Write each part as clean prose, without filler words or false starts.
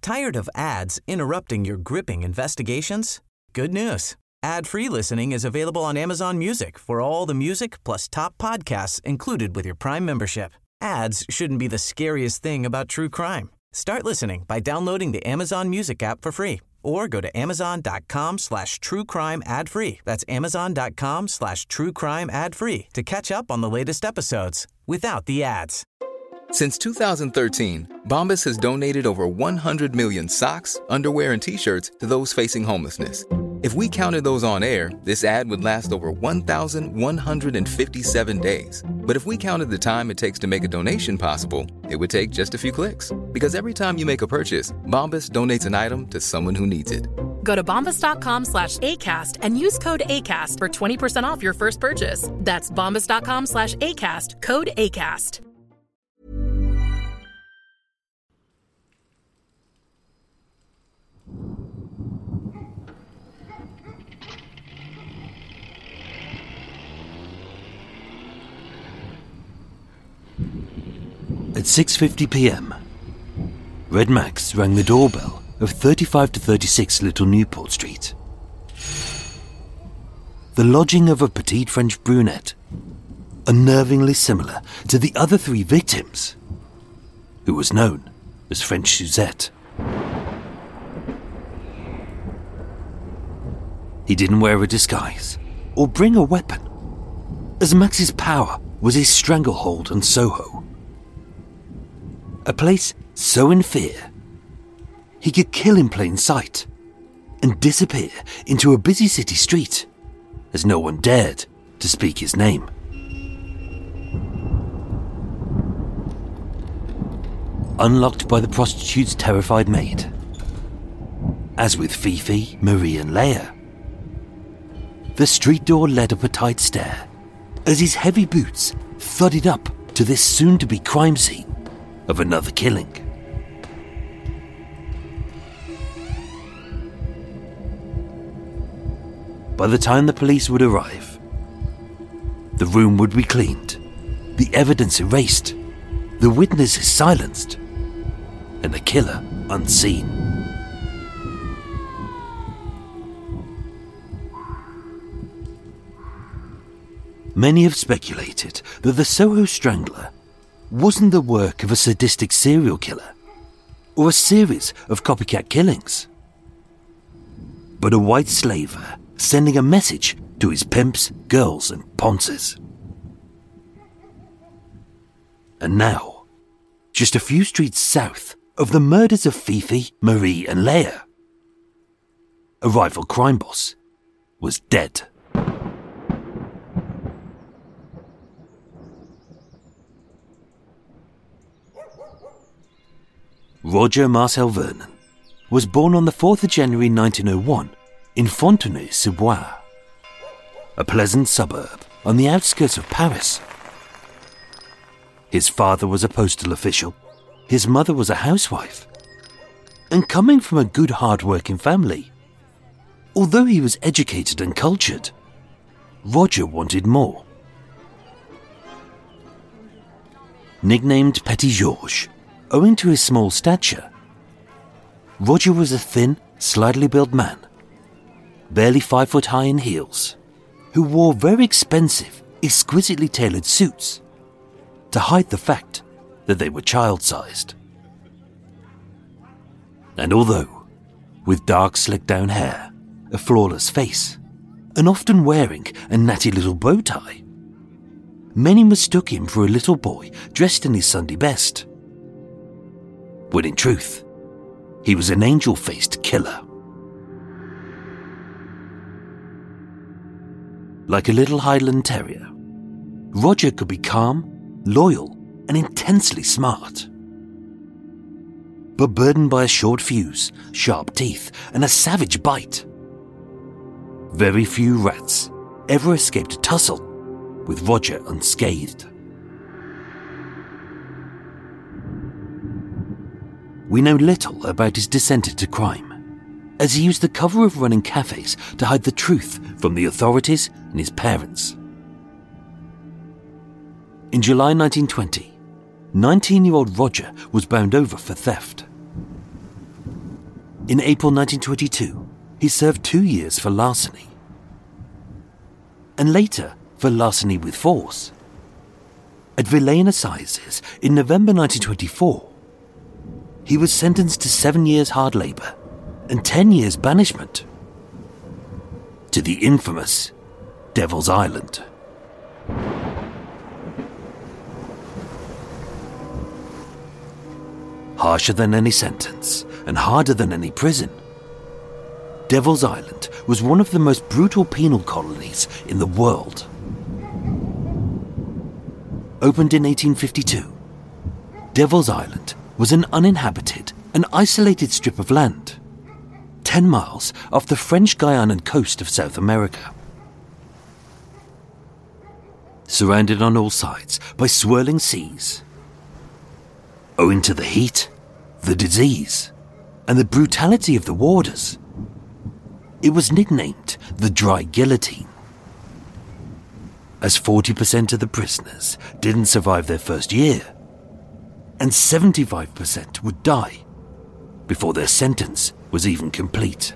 Tired of ads interrupting your gripping investigations? Good news. Ad-free listening is available on Amazon Music for all the music plus top podcasts included with your Prime membership. Ads shouldn't be the scariest thing about true crime. Start listening by downloading the Amazon Music app for free or go to amazon.com/truecrime ad-free. That's amazon.com/truecrime ad-free to catch up on the latest episodes without the ads. Since 2013, Bombas has donated over 100 million socks, underwear, and T-shirts to those facing homelessness. If we counted those on air, this ad would last over 1,157 days. But if we counted the time it takes to make a donation possible, it would take just a few clicks. Because every time you make a purchase, Bombas donates an item to someone who needs it. Go to bombas.com/ACAST and use code ACAST for 20% off your first purchase. That's bombas.com/ACAST, code ACAST. At 6:50 p.m, Red Max rang the doorbell of 35 to 36 Little Newport Street. The lodging of a petite French brunette, unnervingly similar to the other three victims, who was known as French Suzette. He didn't wear a disguise or bring a weapon, as Max's power was his stranglehold on Soho. A place so in fear, he could kill in plain sight and disappear into a busy city street, as no one dared to speak his name. Unlocked by the prostitute's terrified maid, as with Fifi, Marie and Leia, the street door led up a tight stair as his heavy boots thudded up to this soon-to-be crime scene of another killing. By the time the police would arrive, the room would be cleaned, the evidence erased, the witnesses silenced, and the killer unseen. Many have speculated that the Soho Strangler wasn't the work of a sadistic serial killer or a series of copycat killings, but a white slaver sending a message to his pimps, girls and ponces. And now, just a few streets south of the murders of Fifi, Marie and Leia, a rival crime boss was dead. Roger Marcel Vernon was born on the 4th of January 1901 in Fontenay-sous-Bois, a pleasant suburb on the outskirts of Paris. His father was a postal official, his mother was a housewife, and coming from a good hard-working family, although he was educated and cultured, Roger wanted more. Nicknamed Petit Georges, owing to his small stature, Roger was a thin, slightly built man, barely 5 foot high in heels, who wore very expensive, exquisitely tailored suits to hide the fact that they were child-sized. And although, with dark slicked down hair, a flawless face, and often wearing a natty little bow tie, many mistook him for a little boy dressed in his Sunday best, when in truth, he was an angel-faced killer. Like a little Highland terrier, Roger could be calm, loyal, and intensely smart. But burdened by a short fuse, sharp teeth, and a savage bite, very few rats ever escaped a tussle with Roger unscathed. We know little about his descent into crime, as he used the cover of running cafes to hide the truth from the authorities and his parents. In July 1920, 19-year-old Roger was bound over for theft. In April 1922, he served 2 years for larceny, and later for larceny with force. At Villaines Assizes in November 1924, he was sentenced to 7 years hard labour and 10 years banishment to the infamous Devil's Island. Harsher than any sentence and harder than any prison, Devil's Island was one of the most brutal penal colonies in the world. Opened in 1852, Devil's Island was an uninhabited and isolated strip of land, 10 miles off the French Guianan coast of South America. Surrounded on all sides by swirling seas, owing to the heat, the disease, and the brutality of the warders, it was nicknamed the Dry Guillotine, as 40% of the prisoners didn't survive their first year, and 75% would die before their sentence was even complete.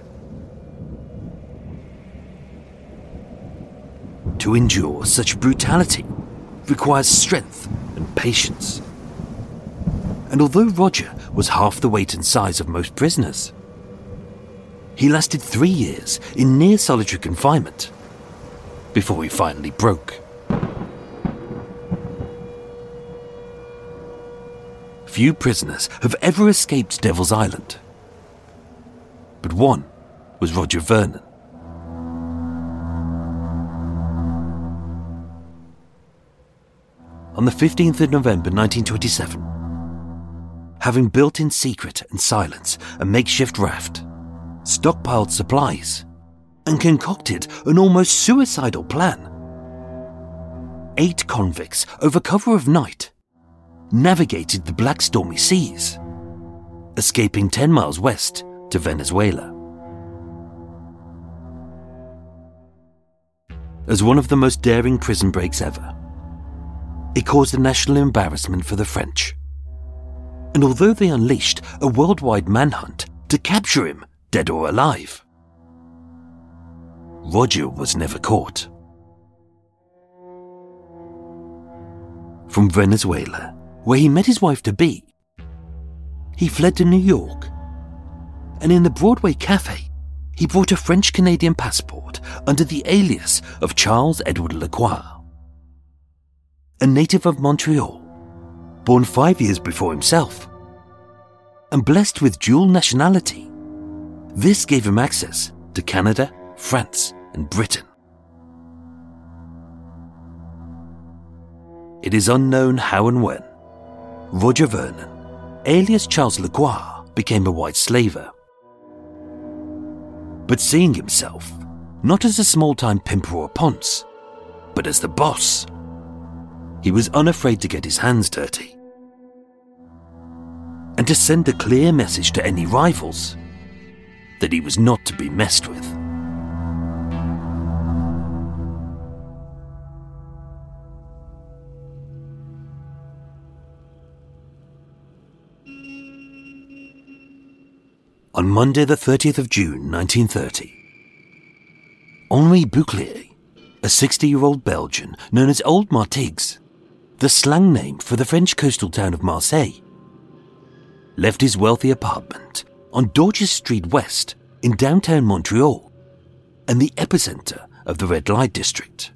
To endure such brutality requires strength and patience. And although Roger was half the weight and size of most prisoners, he lasted 3 years in near solitary confinement before he finally broke. Few prisoners have ever escaped Devil's Island, but one was Roger Vernon. On the 15th of November 1927, having built in secret and silence a makeshift raft, stockpiled supplies, and concocted an almost suicidal plan, 8 convicts, over cover of night, navigated the black stormy seas, escaping 10 miles west to Venezuela. As one of the most daring prison breaks ever, it caused a national embarrassment for the French, and although they unleashed a worldwide manhunt to capture him, dead or alive, Roger was never caught. From Venezuela, where he met his wife-to-be, he fled to New York, and in the Broadway Cafe, he bought a French-Canadian passport under the alias of Charles Edward Lacroix. A native of Montreal, born 5 years before himself, and blessed with dual nationality, this gave him access to Canada, France, and Britain. It is unknown how and when Roger Vernon, alias Charles Lacroix, became a white slaver. But seeing himself not as a small-time pimp or a ponce, but as the boss, he was unafraid to get his hands dirty and to send a clear message to any rivals that he was not to be messed with. On Monday the 30th of June 1930, Henri Bouclier, a 60-year-old Belgian known as Old Martigues, the slang name for the French coastal town of Marseille, left his wealthy apartment on Dorches Street West in downtown Montreal and the epicenter of the red light district.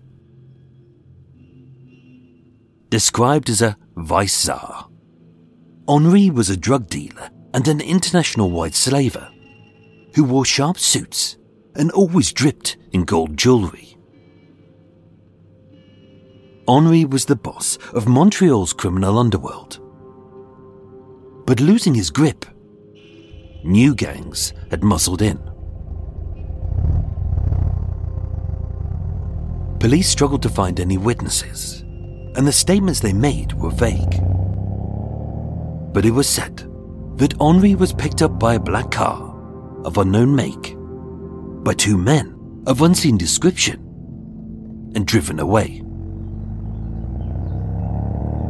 Described as a vice czar, Henri was a drug dealer and an international white slaver who wore sharp suits and always dripped in gold jewellery. Henri was the boss of Montreal's criminal underworld. But losing his grip, new gangs had muscled in. Police struggled to find any witnesses, and the statements they made were vague. But it was said that Henri was picked up by a black car of unknown make by 2 men of unseen description and driven away.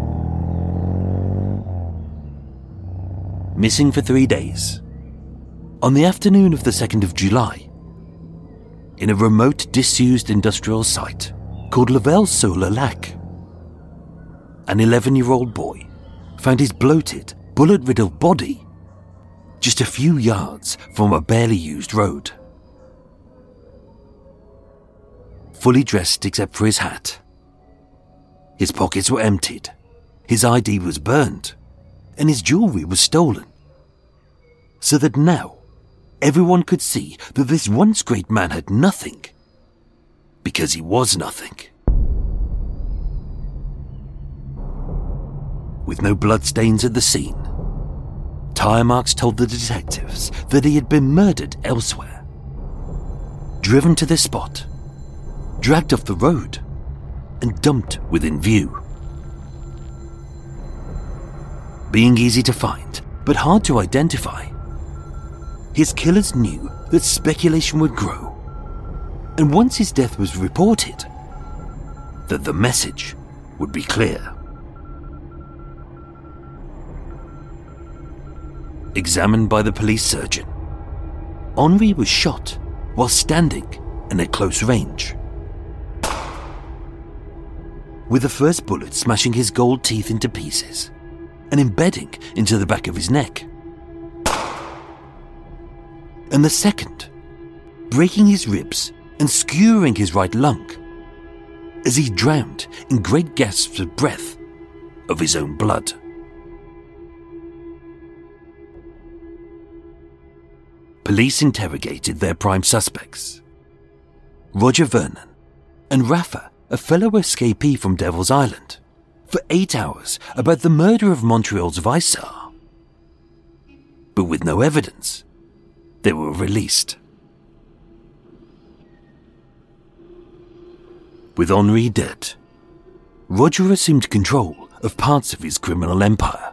Missing for 3 days, On the afternoon of the 2nd of July, in a remote, disused industrial site called Lavelle-sur-le-Lac, an 11-year-old boy found his bloated, bullet-riddled body just a few yards from a barely used road. Fully dressed except for his hat. His pockets were emptied, his ID was burned, and his jewellery was stolen. So that now, everyone could see that this once great man had nothing, because he was nothing. With no bloodstains at the scene, tire marks told the detectives that he had been murdered elsewhere. Driven to this spot, dragged off the road, and dumped within view. Being easy to find, but hard to identify, his killers knew that speculation would grow, and once his death was reported, that the message would be clear. Examined by the police surgeon, Henri was shot while standing and at close range, with the first bullet smashing his gold teeth into pieces and embedding into the back of his neck, and the second breaking his ribs and skewering his right lung as he drowned in great gasps of breath of his own blood. Police interrogated their prime suspects, Roger Vernon and Rafa, a fellow escapee from Devil's Island, for 8 hours about the murder of Montreal's vice-czar. But with no evidence, they were released. With Henri dead, Roger assumed control of parts of his criminal empire.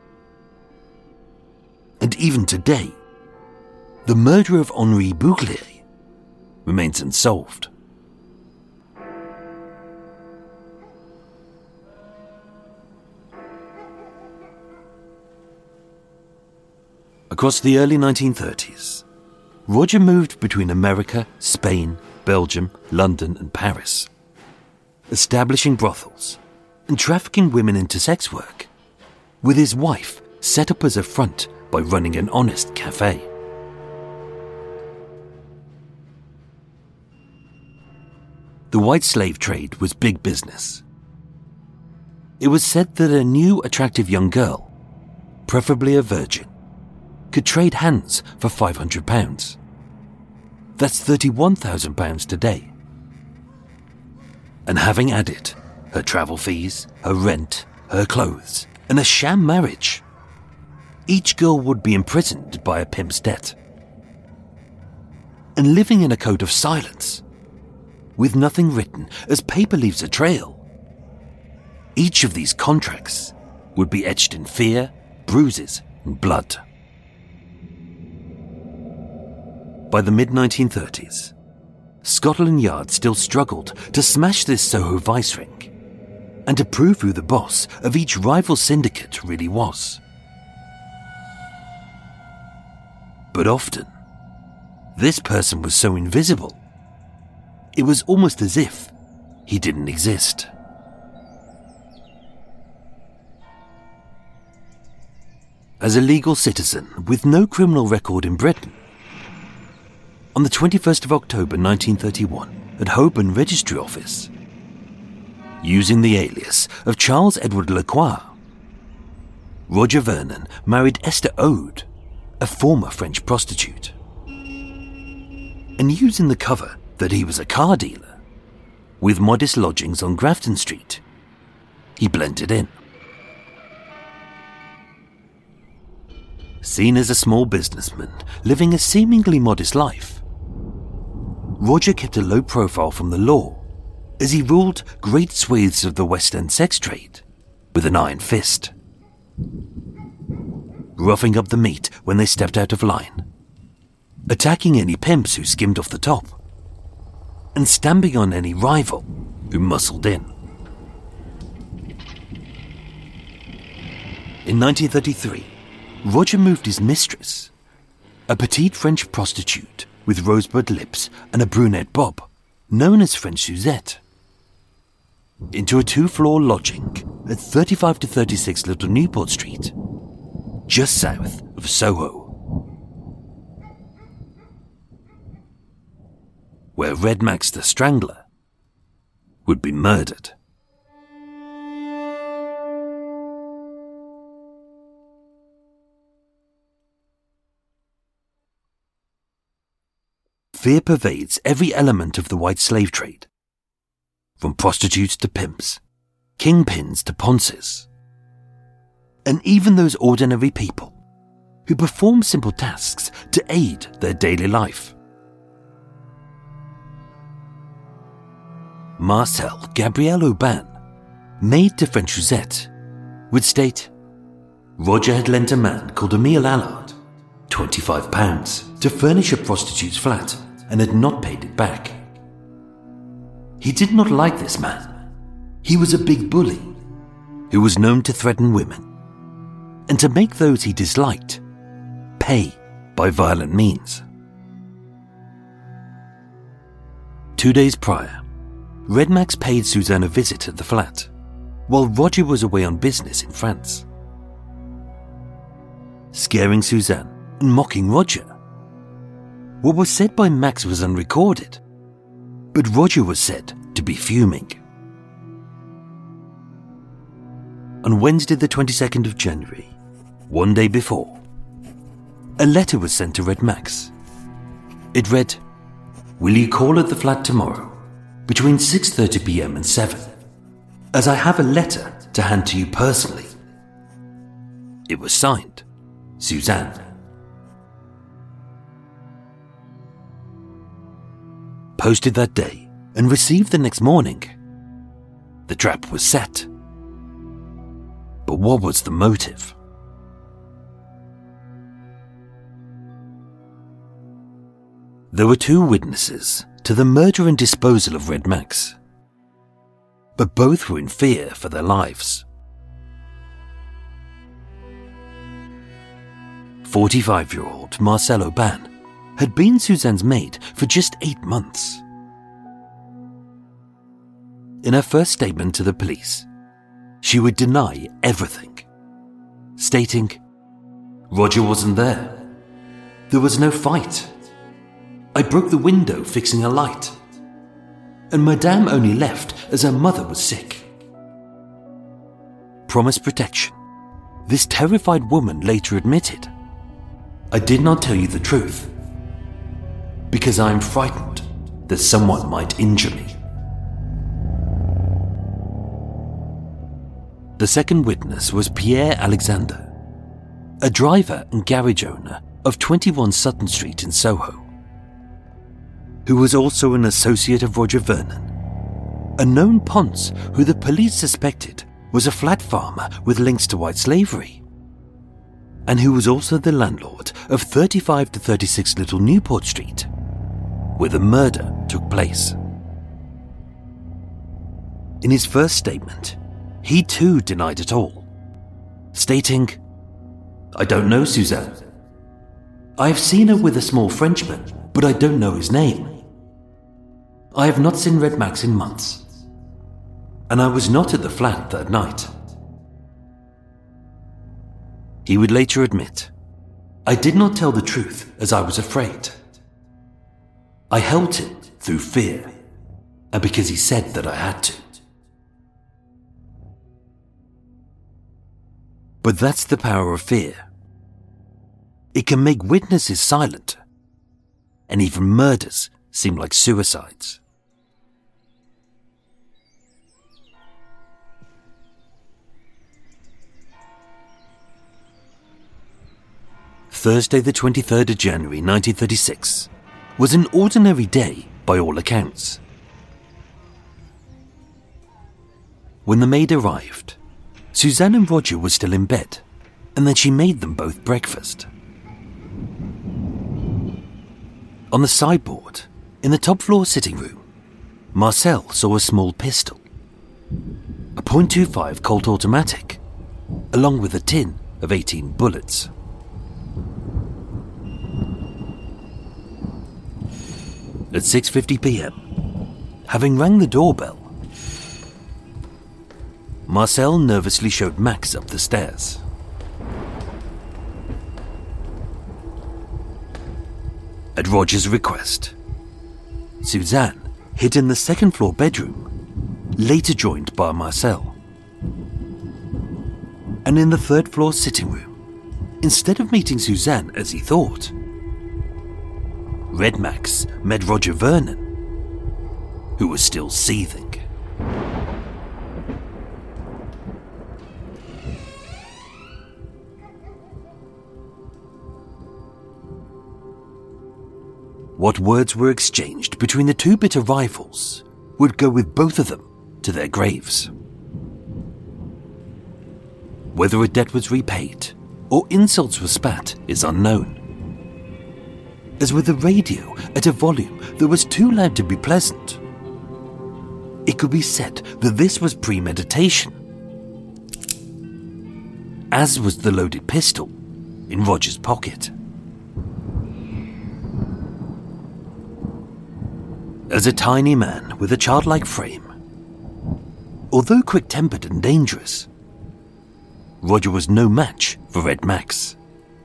And even today, the murder of Henri Bouclier remains unsolved. Across the early 1930s, Roger moved between America, Spain, Belgium, London, and Paris, establishing brothels and trafficking women into sex work, with his wife set up as a front by running an honest cafe. The white slave trade was big business. It was said that a new attractive young girl, preferably a virgin, could trade hands for £500. That's £31,000 today. And having added her travel fees, her rent, her clothes, and a sham marriage, each girl would be imprisoned by a pimp's debt. And living in a code of silence, with nothing written as paper leaves a trail, each of these contracts would be etched in fear, bruises, and blood. By the mid-1930s, Scotland Yard still struggled to smash this Soho vice ring and to prove who the boss of each rival syndicate really was. But often, this person was so invisible, it was almost as if he didn't exist. As a legal citizen with no criminal record in Britain, on the 21st of October 1931 at Holborn Registry Office, using the alias of Charles Edward Lacroix, Roger Vernon married Esther Ode, a former French prostitute. And using the cover that he was a car dealer, with modest lodgings on Grafton Street, he blended in. Seen as a small businessman living a seemingly modest life, Roger kept a low profile from the law as he ruled great swathes of the West End sex trade with an iron fist, roughing up the meat when they stepped out of line, attacking any pimps who skimmed off the top, and stamping on any rival who muscled in. In 1933, Roger moved his mistress, a petite French prostitute with rosebud lips and a brunette bob, known as French Suzette, into a 2-floor lodging at 35 to 36 Little Newport Street, just south of Soho, where Red Max the Strangler would be murdered. Fear pervades every element of the white slave trade, from prostitutes to pimps, kingpins to ponces, and even those ordinary people who perform simple tasks to aid their daily life. Marcel Gabriel Aubin, maid to French Suzette, would state, Roger had lent a man called Emile Allard £25 to furnish a prostitute's flat and had not paid it back. He did not like this man. He was a big bully who was known to threaten women and to make those he disliked pay by violent means. 2 days prior, Red Max paid Suzanne a visit at the flat, while Roger was away on business in France. Scaring Suzanne and mocking Roger. What was said by Max was unrecorded, but Roger was said to be fuming. On Wednesday the 22nd of January, one day before, a letter was sent to Red Max. It read, "Will you call at the flat tomorrow between 6:30 p.m. and 7, as I have a letter to hand to you personally." It was signed, Suzanne. Posted that day and received the next morning. The trap was set. But what was the motive? There were 2 witnesses to the murder and disposal of Red Max, but both were in fear for their lives. 45-year-old Marcel Aubin had been Suzanne's maid for just 8 months. In her first statement to the police, she would deny everything, stating, "Roger wasn't there. There was no fight. I broke the window fixing a light, and Madame only left as her mother was sick." Promised protection, this terrified woman later admitted, "I did not tell you the truth, because I am frightened that someone might injure me." The second witness was Pierre Alexander, a driver and garage owner of 21 Sutton Street in Soho, who was also an associate of Roger Vernon, a known ponce who the police suspected was a flat farmer with links to white slavery, and who was also the landlord of 35 to 36 Little Newport Street, where the murder took place. In his first statement, he too denied it all, stating, "I don't know Suzanne. I have seen her with a small Frenchman, but I don't know his name. I have not seen Red Max in months, and I was not at the flat that night." He would later admit, "I did not tell the truth as I was afraid. I held him through fear, and because he said that I had to." But that's the power of fear. It can make witnesses silent, and even murders seem like suicides. Thursday the 23rd of January 1936 was an ordinary day by all accounts. When the maid arrived, Suzanne and Roger were still in bed, and then she made them both breakfast. On the sideboard, in the top floor sitting room, Marcel saw a small pistol, a .25 Colt automatic, along with a tin of 18 bullets. at 6:50 p.m. Having rang the doorbell, Marcel nervously showed Max up the stairs. At Roger's request, Suzanne hid in the second-floor bedroom, later joined by Marcel. And in the third-floor sitting room, instead of meeting Suzanne as he thought, Red Max met Roger Vernon, who was still seething. What words were exchanged between the two bitter rivals would go with both of them to their graves. Whether a debt was repaid or insults were spat is unknown. As with the radio at a volume that was too loud to be pleasant, it could be said that this was premeditation, as was the loaded pistol in Roger's pocket. As a tiny man with a childlike frame, although quick-tempered and dangerous, Roger was no match for Red Max.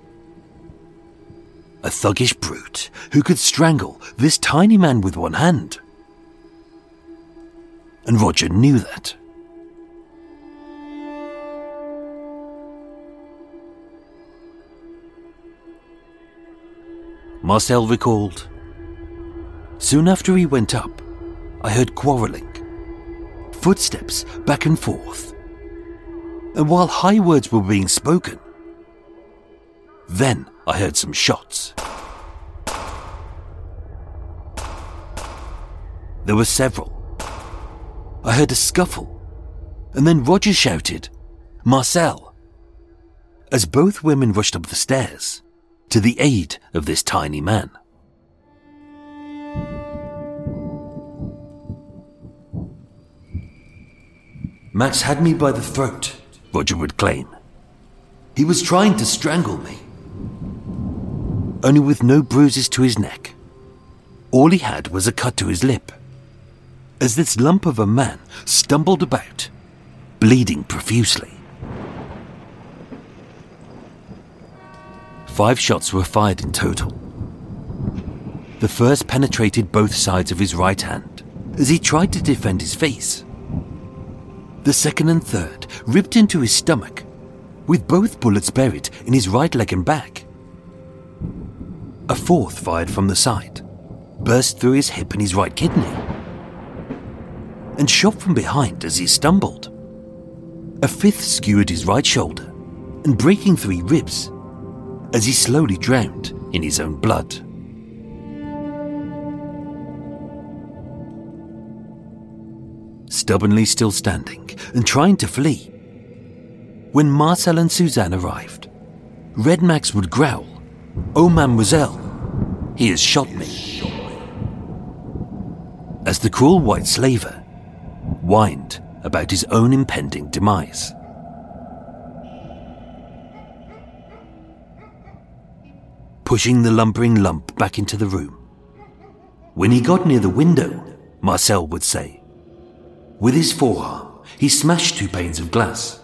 A thuggish brute who could strangle this tiny man with one hand. And Roger knew that. Marcel recalled, "Soon after he went up, I heard quarrelling, footsteps back and forth, and while high words were being spoken, then I heard some shots. There were several. I heard a scuffle, and then Roger shouted, 'Marcel,' as both women rushed up the stairs to the aid of this tiny man. Max had me by the throat, Roger would claim. He was trying to strangle me. Only with no bruises to his neck. All he had was a cut to his lip, as this lump of a man stumbled about, bleeding profusely. 5 shots were fired in total. The first penetrated both sides of his right hand as he tried to defend his face. The second and third ripped into his stomach, with both bullets buried in his right leg and back. A fourth fired from the side, burst through his hip and his right kidney, and shot from behind as he stumbled. A fifth skewered his right shoulder and breaking 3 ribs as he slowly drowned in his own blood. Stubbornly still standing and trying to flee, when Marcel and Suzanne arrived, Red Max would growl, "Oh, mademoiselle, he has shot me," as the cruel white slaver whined about his own impending demise. Pushing the lumbering lump back into the room. When he got near the window, Marcel would say, with his forearm, he smashed 2 panes of glass.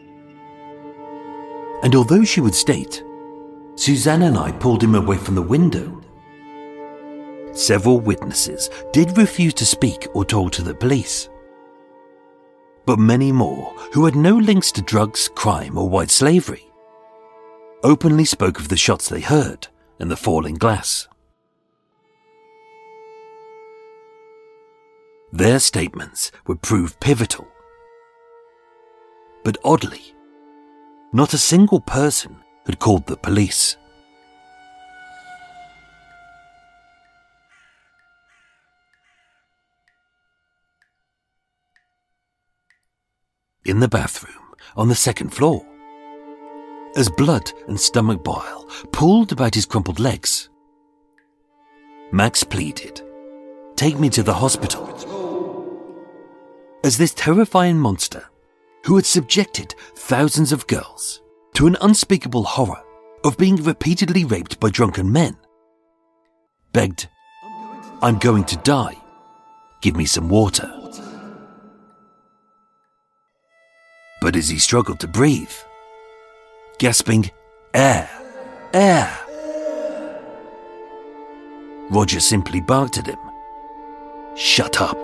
And although she would state, Suzanne and I pulled him away from the window, several witnesses did refuse to speak or talk to the police. But many more, who had no links to drugs, crime, or white slavery, openly spoke of the shots they heard and the falling glass. Their statements would prove pivotal. But oddly, not a single person had called the police. In the bathroom on the second floor, as blood and stomach bile pooled about his crumpled legs, Max pleaded, "Take me to the hospital," as this terrifying monster, who had subjected thousands of girls to an unspeakable horror of being repeatedly raped by drunken men, begged, I'm going to die. Give me some water. But as he struggled to breathe, gasping, air, air, Roger simply barked at him, shut up.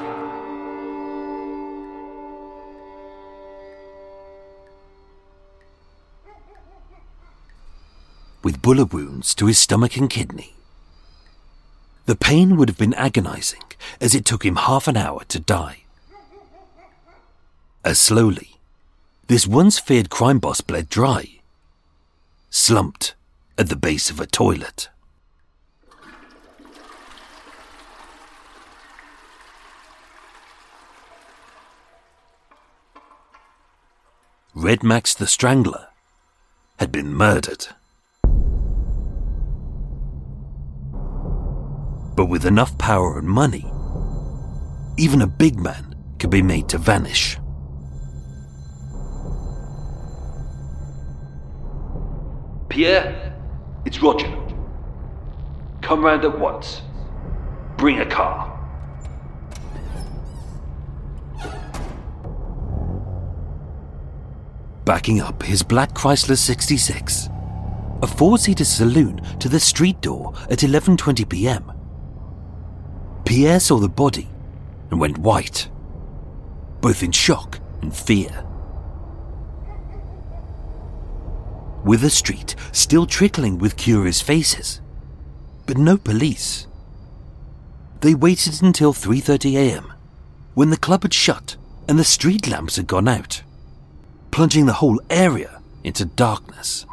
With bullet wounds to his stomach and kidney, the pain would have been agonizing as it took him half an hour to die. As slowly, this once feared crime boss bled dry, slumped at the base of a toilet. Red Max the Strangler had been murdered. But with enough power and money, even a big man could be made to vanish. Pierre, it's Roger. Come round at once. Bring a car. Backing up his black Chrysler 66, a four-seater saloon to the street door at 11:20 p.m. Pierre saw the body and went white, both in shock and fear. With the street still trickling with curious faces, but no police. They waited until 3:30 a.m, when the club had shut and the street lamps had gone out, plunging the whole area into darkness.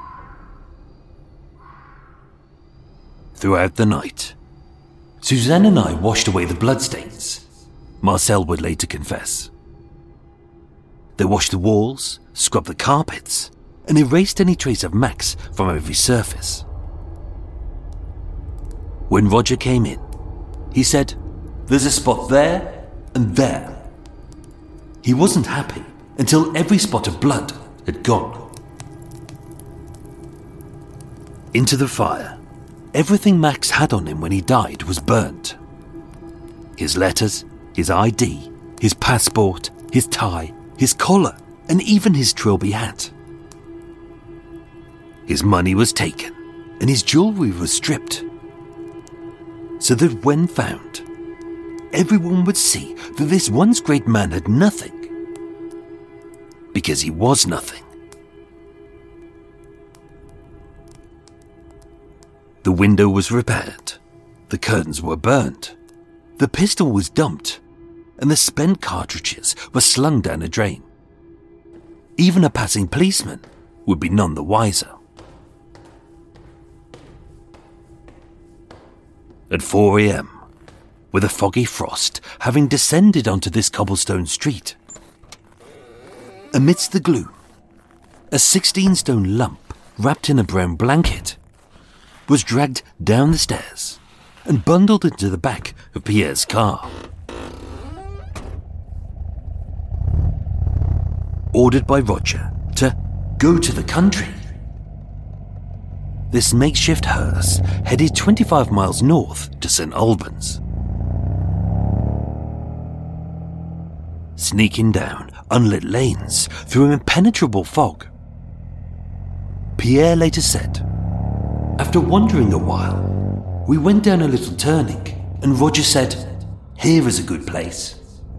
Throughout the night, Suzanne and I washed away the bloodstains, Marcel would later confess. They washed the walls, scrubbed the carpets, and erased any trace of Max from every surface. When Roger came in, he said, "There's a spot there and there." He wasn't happy until every spot of blood had gone. Into the fire, everything Max had on him when he died was burnt. His letters, his ID, his passport, his tie, his collar, and even his trilby hat. His money was taken, and his jewelry was stripped, so that when found, everyone would see that this once great man had nothing, because he was nothing. The window was repaired, the curtains were burned, the pistol was dumped, and the spent cartridges were slung down a drain. Even a passing policeman would be none the wiser. At 4 a.m, with a foggy frost having descended onto this cobblestone street, amidst the gloom, a 16-stone lump wrapped in a brown blanket was dragged down the stairs and bundled into the back of Pierre's car. Ordered by Roger to go to the country, this makeshift hearse headed 25 miles north to St. Albans. Sneaking down unlit lanes through an impenetrable fog, Pierre later said, "After wandering a while, we went down a little turning and Roger said, 'Here is a good place.'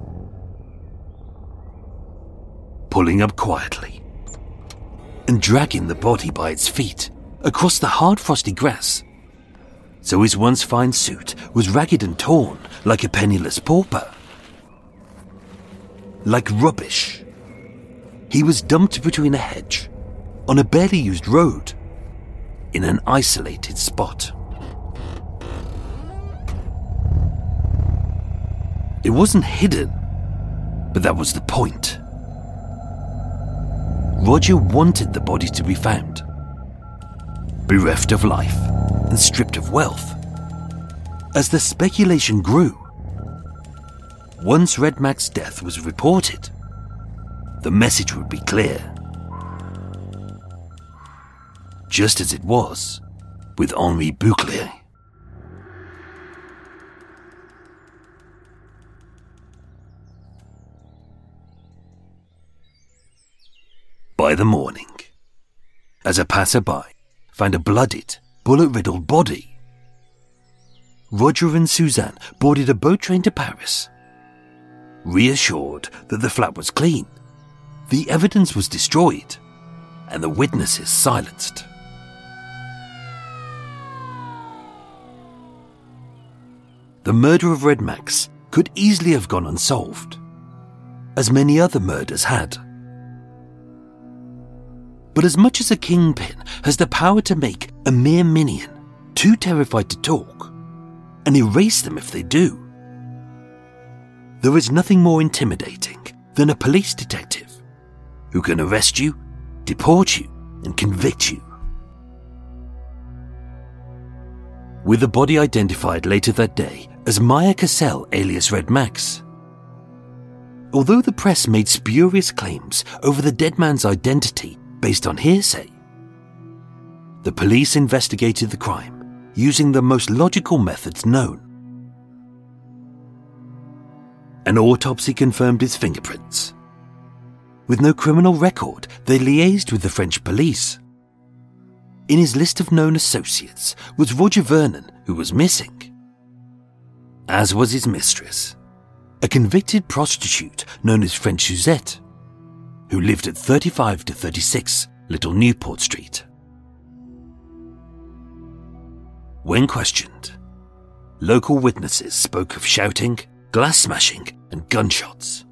Pulling up quietly and dragging the body by its feet across the hard frosty grass, so his once fine suit was ragged and torn like a penniless pauper. Like rubbish, he was dumped between a hedge, on a barely used road, in an isolated spot. It wasn't hidden, but that was the point. Roger wanted the body to be found, bereft of life and stripped of wealth. As the speculation grew, once Red Max's death was reported, the message would be clear. Just as it was with Henri Bouclier. By the morning, as a passerby found a bloodied, bullet-riddled body, Roger and Suzanne boarded a boat train to Paris. Reassured that the flat was clean, the evidence was destroyed, and the witnesses silenced. The murder of Red Max could easily have gone unsolved, as many other murders had. But as much as a kingpin has the power to make a mere minion too terrified to talk, and erase them if they do, there is nothing more intimidating than a police detective who can arrest you, deport you, and convict you. With the body identified later that day as Maya Cassell alias Red Max, although the press made spurious claims over the dead man's identity based on hearsay, the police investigated the crime using the most logical methods known. An autopsy confirmed his fingerprints. With no criminal record, they liaised with the French police. In his list of known associates was Roger Vernon, who was missing, as was his mistress, a convicted prostitute known as French Suzette, who lived at 35 to 36 Little Newport Street. When questioned, local witnesses spoke of shouting, glass smashing, and gunshots.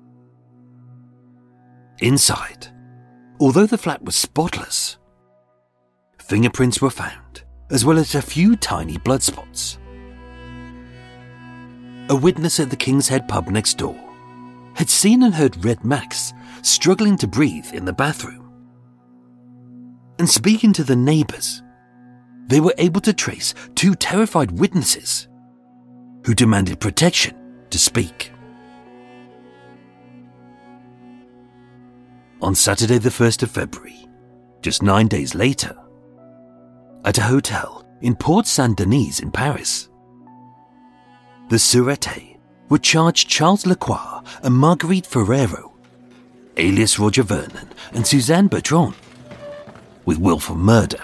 Inside, although the flat was spotless, fingerprints were found, as well as a few tiny blood spots. A witness at the King's Head pub next door had seen and heard Red Max struggling to breathe in the bathroom. And speaking to the neighbours, they were able to trace two terrified witnesses who demanded protection to speak. On Saturday the 1st of February, just 9 days later, at a hotel in Port Saint-Denis in Paris, the Sûreté would charge Charles Lacroix and Marguerite Ferrero, alias Roger Vernon and Suzanne Bertrand, with willful murder.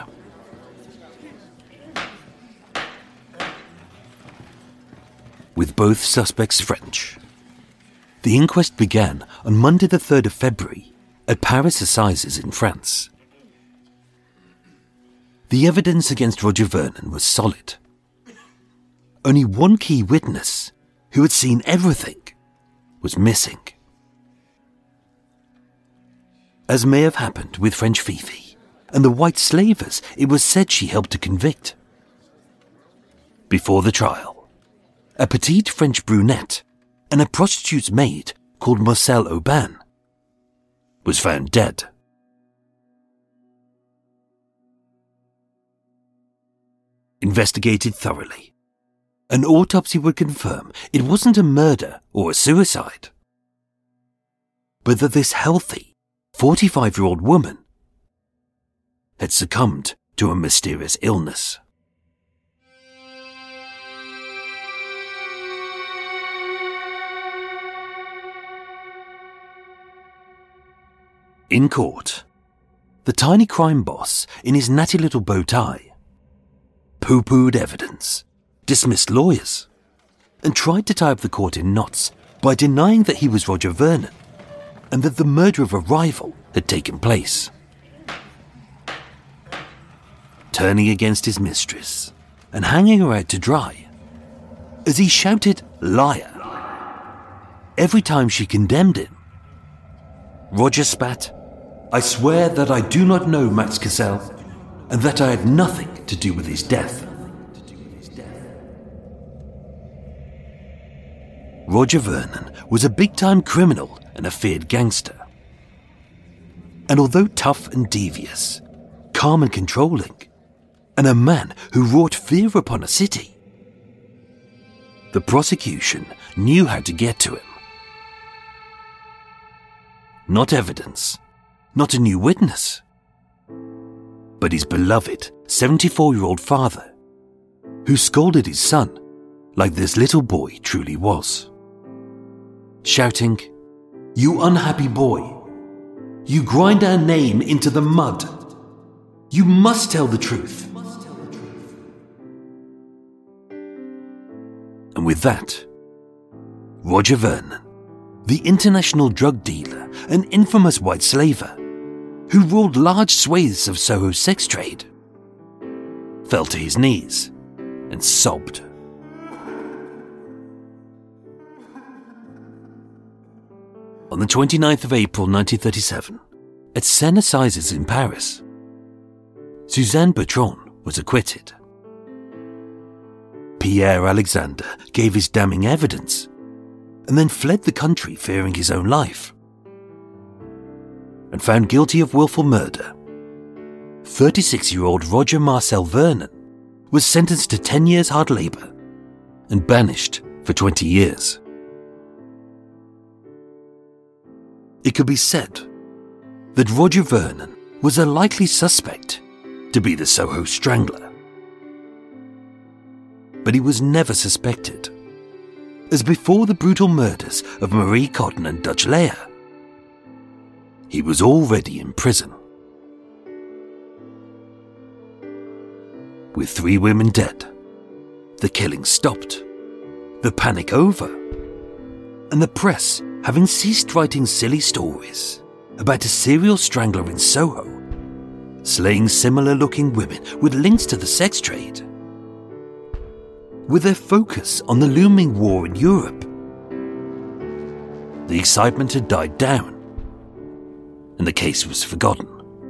With both suspects French, the inquest began on Monday the 3rd of February at Paris Assizes in France. The evidence against Roger Vernon was solid. Only one key witness, who had seen everything, was missing. As may have happened with French Fifi and the white slavers it was said she helped to convict. Before the trial, a petite French brunette and a prostitute's maid called Marcel Aubin was found dead. Investigated thoroughly, an autopsy would confirm it wasn't a murder or a suicide, but that this healthy 45-year-old woman had succumbed to a mysterious illness. In court, the tiny crime boss, in his natty little bow tie, pooh-poohed evidence, dismissed lawyers, and tried to tie up the court in knots by denying that he was Roger Vernon and that the murder of a rival had taken place. Turning against his mistress and hanging her out to dry, as he shouted "liar" every time she condemned him, Roger spat, "I swear that I do not know Max Cassell and that I had nothing to do with his death." Roger Vernon was a big-time criminal and a feared gangster. And although tough and devious, calm and controlling, and a man who wrought fear upon a city, the prosecution knew how to get to him. Not evidence, not a new witness, but his beloved 74-year-old father, who scolded his son like this little boy truly was, shouting, "You unhappy boy, You grind our name into the mud. You must tell the truth. And with that, Roger Vernon, the international drug dealer and infamous white slaver who ruled large swathes of Soho's sex trade, fell to his knees and sobbed. On the 29th of April 1937, at Seine Assizes in Paris, Suzanne Bertrand was acquitted. Pierre Alexander gave his damning evidence and then fled the country fearing his own life. And found guilty of willful murder, 36-year-old Roger Marcel Vernon was sentenced to 10 years hard labour and banished for 20 years. It could be said that Roger Vernon was a likely suspect to be the Soho Strangler. But he was never suspected, as before the brutal murders of Marie Cotton and Dutch Leia, he was already in prison. With 3 women dead, the killing stopped, the panic over, and the press having ceased writing silly stories about a serial strangler in Soho, slaying similar-looking women with links to the sex trade. With their focus on the looming war in Europe, the excitement had died down, and the case was forgotten.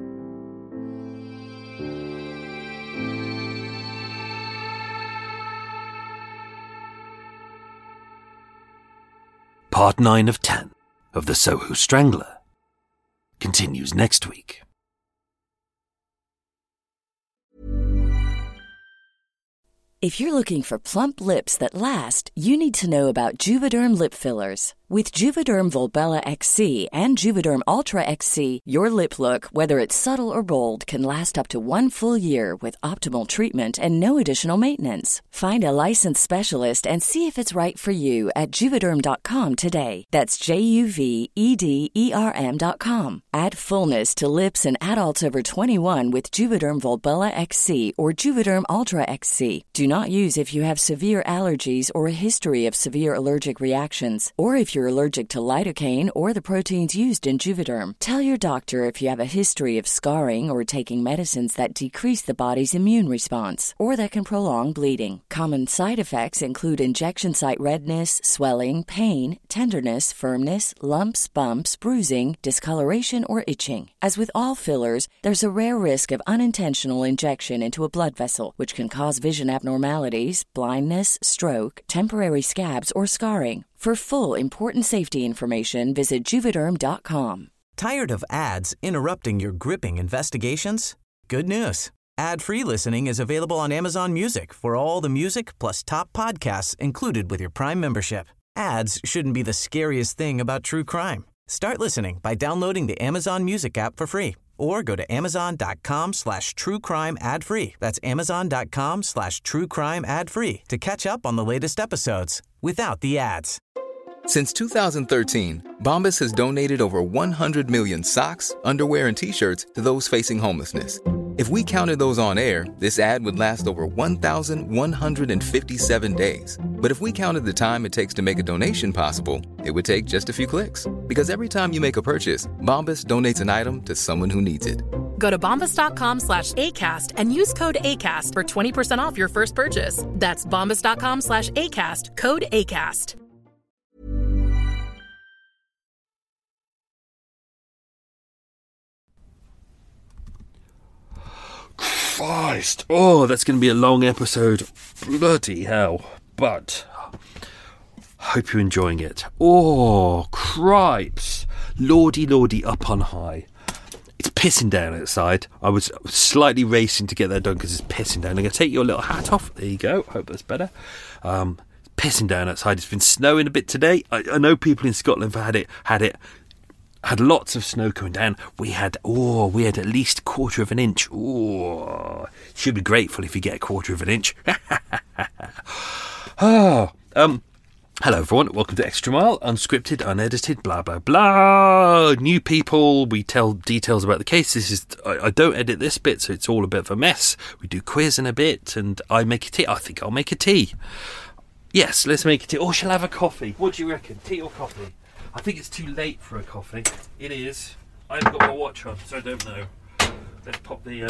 Part 9 of 10 of The Soho Strangler continues next week. If you're looking for plump lips that last, you need to know about Juvederm lip fillers. With Juvederm Volbella XC and Juvederm Ultra XC, your lip look, whether it's subtle or bold, can last up to 1 full year with optimal treatment and no additional maintenance. Find a licensed specialist and see if it's right for you at Juvederm.com today. That's JUVEDERM.com. Add fullness to lips in adults over 21 with Juvederm Volbella XC or Juvederm Ultra XC. Do not use if you have severe allergies or a history of severe allergic reactions, or if you're allergic to lidocaine or the proteins used in Juvederm. Tell your doctor if you have a history of scarring or taking medicines that decrease the body's immune response or that can prolong bleeding. Common side effects include injection site redness, swelling, pain, tenderness, firmness, lumps, bumps, bruising, discoloration, or itching. As with all fillers, there's a rare risk of unintentional injection into a blood vessel, which can cause vision abnormalities, blindness, stroke, temporary scabs, or scarring. For full, important safety information, visit Juvederm.com. Tired of ads interrupting your gripping investigations? Good news. Ad-free listening is available on Amazon Music for all the music plus top podcasts included with your Prime membership. Ads shouldn't be the scariest thing about true crime. Start listening by downloading the Amazon Music app for free or go to amazon.com/truecrime ad-free. That's amazon.com/truecrime ad-free to catch up on the latest episodes without the ads. Since 2013, Bombas has donated over 100 million socks, underwear, and T-shirts to those facing homelessness. If we counted those on air, this ad would last over 1,157 days. But if we counted the time it takes to make a donation possible, it would take just a few clicks. Because every time you make a purchase, Bombas donates an item to someone who needs it. Go to bombas.com/ACAST and use code ACAST for 20% off your first purchase. That's bombas.com/ACAST, code ACAST. Christ. Oh, that's going to be a long episode. Bloody hell. But hope you're enjoying it. Oh, cripes. Lordy, lordy, up on high. It's pissing down outside. I was slightly racing to get that done because it's pissing down. I'm going to take your little hat off. There you go. Hope that's better. It's pissing down outside. It's been snowing a bit today. I know people in Scotland have had lots of snow coming down. We had at least a quarter of an inch. Oh, should be grateful if you get a quarter of an inch. Hello everyone, welcome to Extra Mile, unscripted, unedited, blah blah blah. New people, we tell details about the case. I don't edit this bit, so it's all a bit of a mess. We do quiz in a bit, and I make a tea. I think I'll make a tea. Yes, let's make a tea. Or shall I have a coffee? What do you reckon? Tea or coffee? I think it's too late for a coffee. It is. I haven't got my watch on, so I don't know. Let's pop the...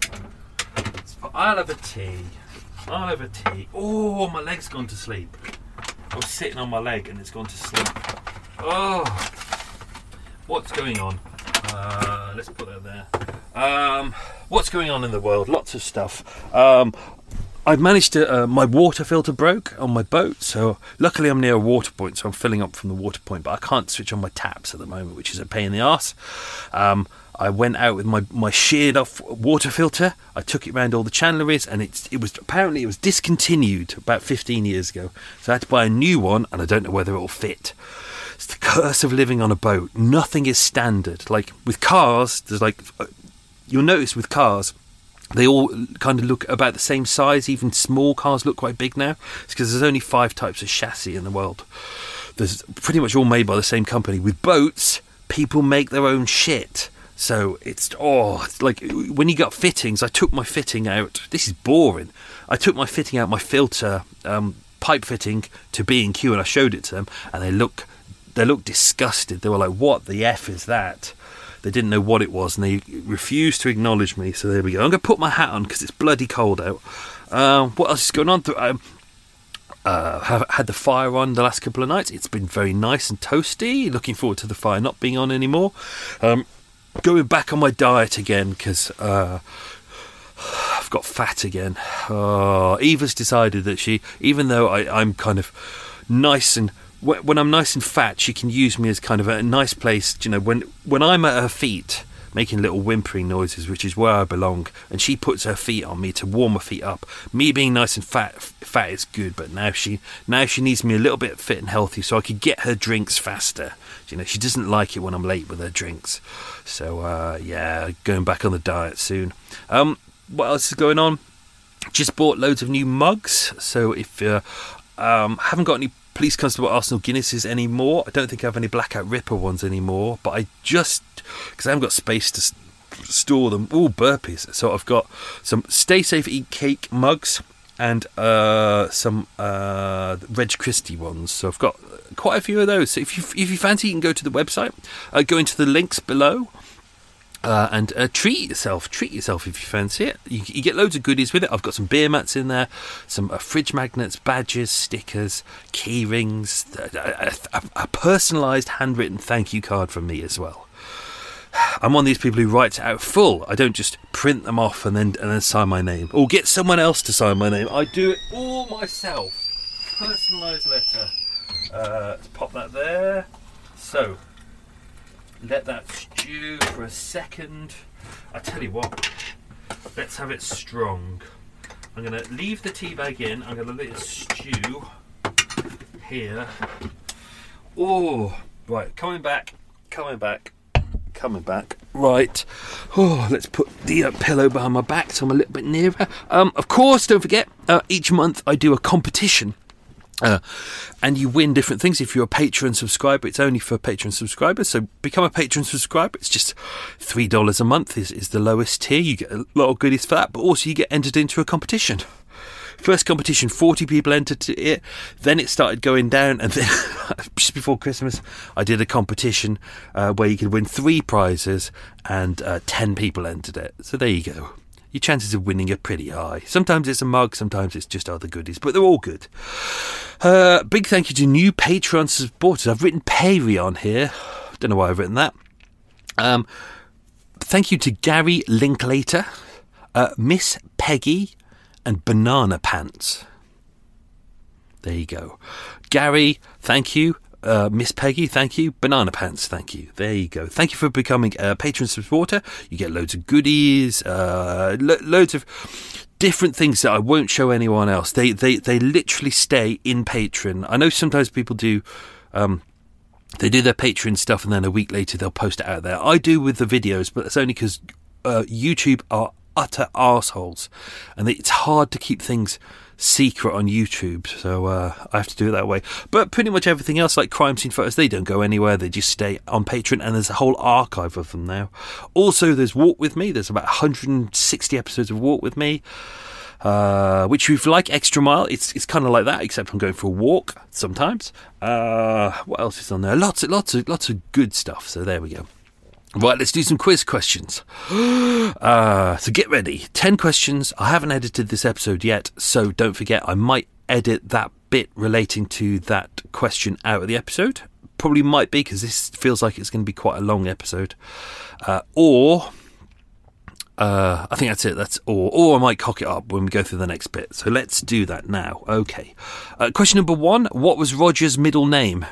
I'll have a tea. I'll have a tea. Oh, my leg's gone to sleep. I was sitting on my leg and it's gone to sleep. Oh, what's going on? Let's put that there. What's going on in the world? Lots of stuff. I've managed to... my water filter broke on my boat, so luckily I'm near a water point, so I'm filling up from the water point, but I can't switch on my taps at the moment, which is a pain in the arse. I went out with my sheared off water filter. I took it around all the chandleries, and it was discontinued about 15 years ago. So I had to buy a new one, and I don't know whether it will fit. It's the curse of living on a boat. Nothing is standard. Like with cars, there's you'll notice with cars, they all kind of look about the same size. Even small cars look quite big now. It's because there's only 5 types of chassis in the world. There's pretty much all made by the same company. With boats, people make their own shit. So it's like when you got fittings. I took my fitting out. This is boring. I took my fitting out, my filter pipe fitting to B&Q, and I showed it to them, and they look disgusted. They were like, "What the F is that?" They didn't know what it was, and they refused to acknowledge me. So there we go. I'm going to put my hat on because it's bloody cold out. What else is going on? Have had the fire on the last couple of nights. It's been very nice and toasty. Looking forward to the fire not being on anymore. Going back on my diet again because I've got fat again. Eva's decided that even though I'm kind of nice and... When I'm nice and fat, she can use me as kind of a nice place, when I'm at her feet making little whimpering noises, which is where I belong, and she puts her feet on me to warm my feet up. Me being nice and fat is good, but now she needs me a little bit fit and healthy so I could get her drinks faster. She doesn't like it when I'm late with her drinks. So, going back on the diet soon. What else is going on? Just bought loads of new mugs, so if you haven't got any Police Constable Arsenal Guinnesses anymore. I don't think I have any Blackout Ripper ones anymore, but because I haven't got space to store them. All burpees. So I've got some Stay Safe Eat Cake mugs and some Reg Christie ones. So I've got quite a few of those. So if you fancy, you can go to the website, go into the links below. And treat yourself if you fancy it. You get loads of goodies with it. I've got some beer mats in there, some fridge magnets, badges, stickers, key rings, a personalised handwritten thank you card from me as well. I'm one of these people who writes it out full. I don't just print them off and then sign my name or get someone else to sign my name. I do it all myself. Personalised letter. Let's pop that there. So let that stew for a second. I tell you what, let's have it strong. I'm going to leave the tea bag in. I'm going to let it stew here. Oh, right, coming back. Right. Oh, let's put the pillow behind my back so I'm a little bit nearer. Of course, don't forget, each month I do a competition. And you win different things. If you're a Patreon subscriber, it's only for Patreon subscribers, so become a Patreon subscriber. It's just $3 a month is the lowest tier. You get a lot of goodies for that, but also you get entered into a competition. First competition, 40 people entered it, then it started going down, and then just before Christmas I did a competition where you could win 3 prizes, and 10 people entered it. So there you go. Your chances of winning are pretty high. Sometimes it's a mug, sometimes it's just other goodies, but they're all good. Big thank you to new Patreon supporters. I've written Perry on here. Don't know why I've written that. Thank you to Gary Linklater, Miss Peggy, and Banana Pants. There you go. Gary, thank you. Miss Peggy, thank you. Banana Pants, thank you. There you go. Thank you for becoming a Patreon supporter. You get loads of goodies, loads of different things that I won't show anyone else. They literally stay in Patreon. I know sometimes people do, they do their Patreon stuff and then a week later they'll post it out there. I do with the videos, but that's only because YouTube are utter arseholes, and it's hard to keep things secret on YouTube, so I have to do it that way. But pretty much everything else, like crime scene photos, they don't go anywhere, they just stay on Patreon, and there's a whole archive of them now. Also, there's Walk With Me. There's about 160 episodes of Walk With Me, which if you like Extra Mile, it's kind of like that, except I'm going for a walk sometimes. What else is on there? Lots of good stuff, so there we go. Right, let's do some quiz questions. So get ready. 10 questions. I haven't edited this episode yet, so don't forget, I might edit that bit relating to that question out of the episode. Probably might be, because this feels like it's going to be quite a long episode. Or I think that's it. Or I might cock it up when we go through the next bit. So let's do that now. Okay. Question number 1. What was Roger's middle name?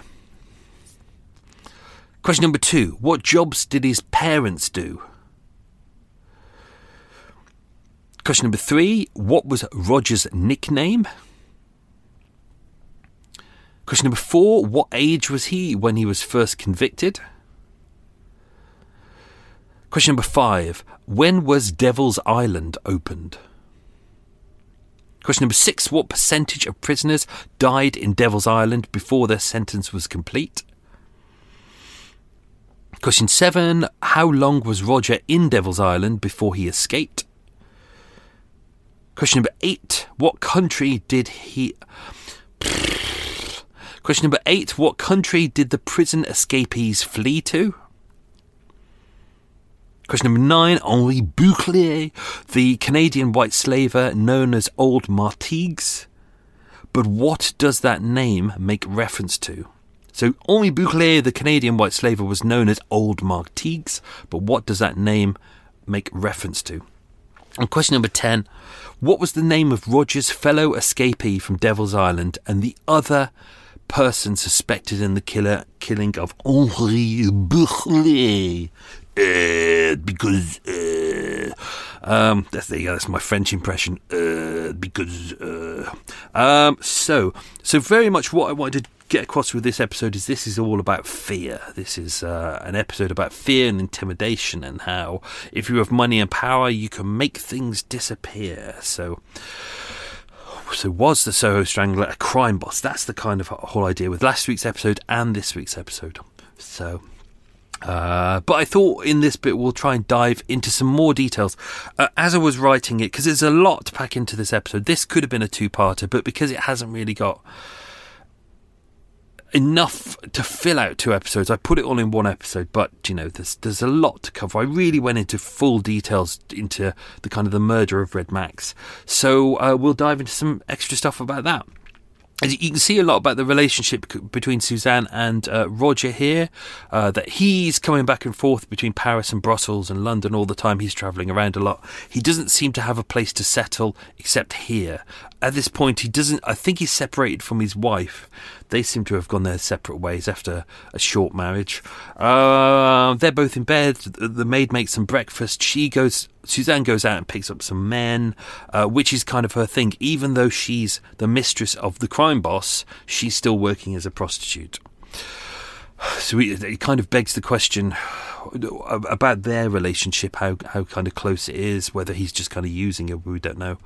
Question number 2. What jobs did his parents do? Question number 3. What was Roger's nickname? Question number 4. What age was he when he was first convicted? Question number 5. When was Devil's Island opened? Question number 6. What percentage of prisoners died in Devil's Island before their sentence was complete? Question 7. How long was Roger in Devil's Island before he escaped? Question number 8. What country did he... Question number 8. What country did the prison escapees flee to? Question number 9. Henri Bouclier, the Canadian white slaver known as Old Martigues. But what does that name make reference to? So Henri Bouclier, the Canadian white slaver, was known as Old Martigues, but what does that name make reference to? And question number 10, what was the name of Roger's fellow escapee from Devil's Island and the other person suspected in the killing of Henri Bouclier? That's my French impression. So very much what I wanted to get across with this episode is this is all about fear. This is an episode about fear and intimidation, and how if you have money and power, you can make things disappear. So was the Soho Strangler a crime boss? That's the kind of whole idea with last week's episode and this week's episode. So. But I thought in this bit we'll try and dive into some more details as I was writing it, because there's a lot to pack into this episode. This could have been a two-parter, but because it hasn't really got enough to fill out 2 episodes, I put it all in one episode. But you know, there's a lot to cover. I really went into full details into the kind of the murder of Red Max, so we'll dive into some extra stuff about that. You can see a lot about the relationship between Suzanne and Roger here, that he's coming back and forth between Paris and Brussels and London all the time. He's travelling around a lot. He doesn't seem to have a place to settle except here. At this point, I think he's separated from his wife. They seem to have gone their separate ways after a short marriage. They're both in bed. The maid makes some breakfast. Suzanne goes out and picks up some men, which is kind of her thing. Even though she's the mistress of the crime boss, she's still working as a prostitute. So it kind of begs the question about their relationship, how kind of close it is, whether he's just kind of using her, we don't know.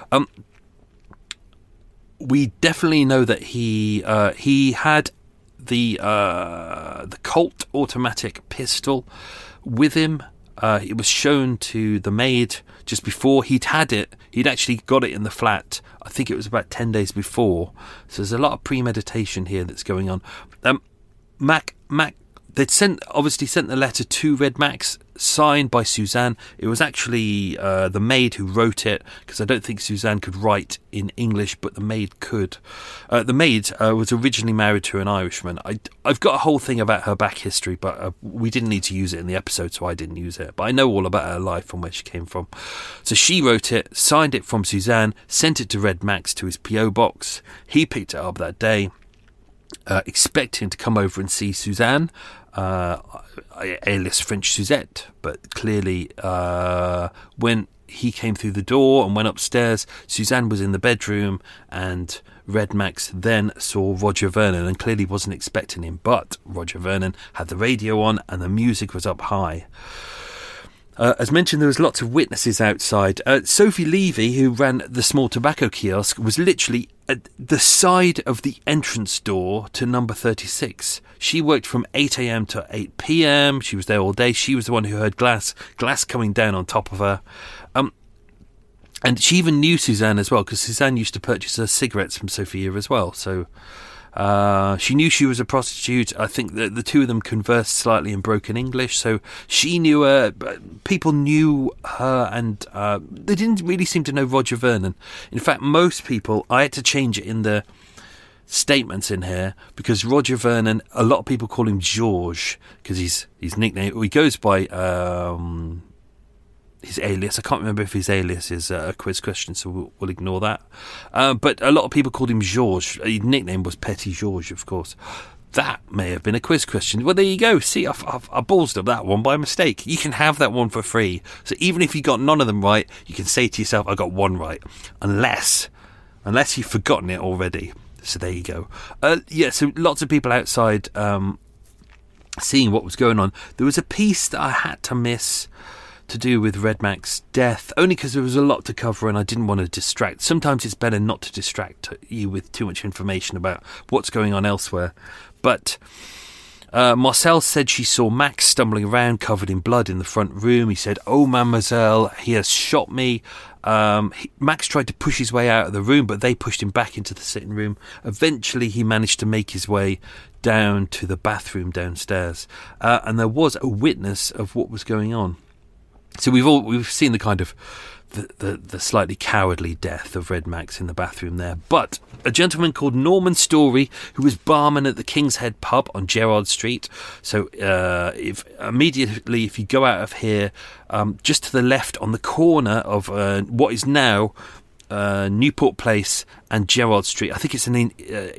We definitely know that he had the Colt automatic pistol with him. It was shown to the maid just before he'd had it. He'd actually got it in the flat. I think it was about 10 days before. So there's a lot of premeditation here that's going on. Mac, they'd obviously sent the letter to Red Max, signed by Suzanne. It was actually the maid who wrote it, because I don't think Suzanne could write in English, but the maid could. The maid was originally married to an Irishman. I've got a whole thing about her back history, but we didn't need to use it in the episode, so I didn't use it. But I know all about her life and where she came from. So she wrote it, signed it from Suzanne, sent it to Red Max to his P.O. box. He picked it up that day, expecting to come over and see Suzanne, alias French Suzette, but clearly when he came through the door and went upstairs, Suzanne was in the bedroom, and Red Max then saw Roger Vernon and clearly wasn't expecting him, but Roger Vernon had the radio on and the music was up high. As mentioned, there was lots of witnesses outside. Sophie Levy, who ran the small tobacco kiosk, was literally at the side of the entrance door to number 36. She worked from 8 a.m. to 8 p.m. She was there all day. She was the one who heard glass coming down on top of her. And she even knew Suzanne as well, because Suzanne used to purchase her cigarettes from Sophia as well. So she knew she was a prostitute. I think that the two of them conversed slightly in broken English, so she knew her. People knew her, and they didn't really seem to know Roger Vernon. In fact, most people, I had to change it in the statements in here, because Roger Vernon, a lot of people call him George, because his nickname, he goes by his alias. I can't remember if his alias is a quiz question, so we'll ignore that. But a lot of people called him Georges. His nickname was Petit Georges, of course. That may have been a quiz question. Well, there you go. See, I ballsed up that one by mistake. You can have that one for free. So even if you got none of them right, you can say to yourself, I got one right. Unless you've forgotten it already. So there you go. So lots of people outside seeing what was going on. There was a piece that I had to miss to do with Red Mac's death, only because there was a lot to cover and I didn't want to distract. Sometimes it's better not to distract you with too much information about what's going on elsewhere. But Marcel said she saw Max stumbling around covered in blood in the front room. He said, "Oh, mademoiselle, he has shot me." Max tried to push his way out of the room, but they pushed him back into the sitting room. Eventually, he managed to make his way down to the bathroom downstairs. And there was a witness of what was going on. So we've seen the kind of the slightly cowardly death of Red Max in the bathroom there. But a gentleman called Norman Story, who was barman at the King's Head pub on Gerrard Street. So if you go out of here, just to the left on the corner of what is now Newport Place and Gerrard Street. I think it's an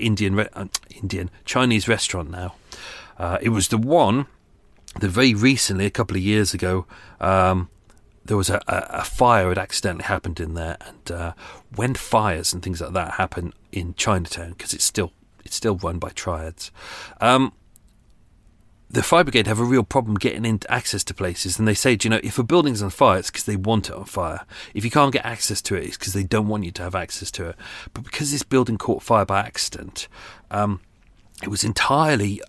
Chinese restaurant now. It was the one that very recently, a couple of years ago, there was a fire had accidentally happened in there, and when fires and things like that happen in Chinatown, because it's still run by triads, the fire brigade have a real problem getting into access to places, and they say, if a building's on fire, it's because they want it on fire. If you can't get access to it, it's because they don't want you to have access to it. But because this building caught fire by accident, it was entirely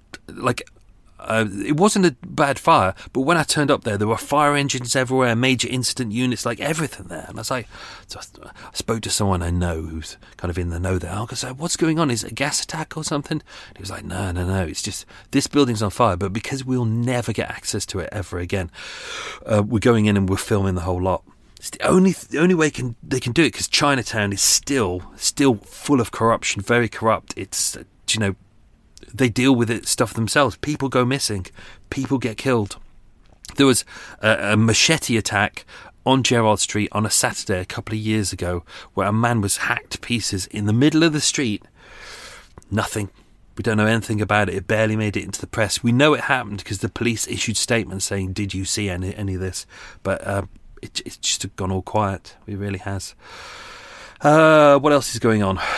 it wasn't a bad fire, but when I turned up there were fire engines everywhere, major incident units, like everything there. And I spoke to someone I know who's kind of in the know there. I was like, "What's going on? Is it a gas attack or something?" And he was like, No. It's just this building's on fire, but because we'll never get access to it ever again, we're going in and we're filming the whole lot. It's the only way they can do it, because Chinatown is still full of corruption, very corrupt. It's they deal with it stuff themselves. People go missing. People get killed. There was a machete attack on Gerrard Street on a Saturday a couple of years ago, where a man was hacked to pieces in the middle of the street. Nothing. We don't know anything about it. It barely made it into the press. We know it happened because the police issued statements saying, "Did you see any of this?" But it's just gone all quiet. It really has. What else is going on?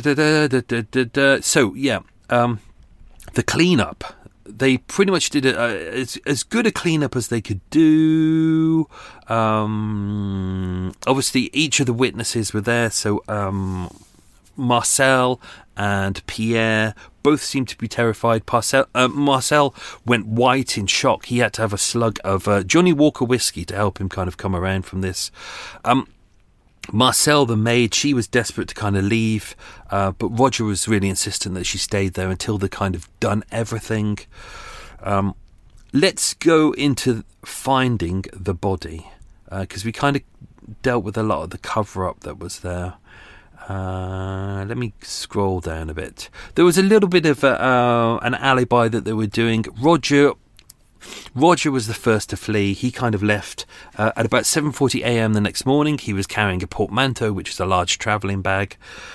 So, yeah. The cleanup. They pretty much did as good a cleanup as they could do. Obviously, each of the witnesses were there. So Marcel and Pierre both seemed to be terrified. Marcel went white in shock. He had to have a slug of Johnny Walker whiskey to help him kind of come around from this. Marcel, the maid, she was desperate to kind of leave, but Roger was really insistent that she stayed there until they kind of done everything. Let's go into finding the body, because we kind of dealt with a lot of the cover-up that was there. Let me scroll down a bit. There was a little bit of an alibi that they were doing. Roger was the first to flee. He kind of left at about 7:40 a.m. the next morning. He was carrying a portmanteau, which is a large travelling bag.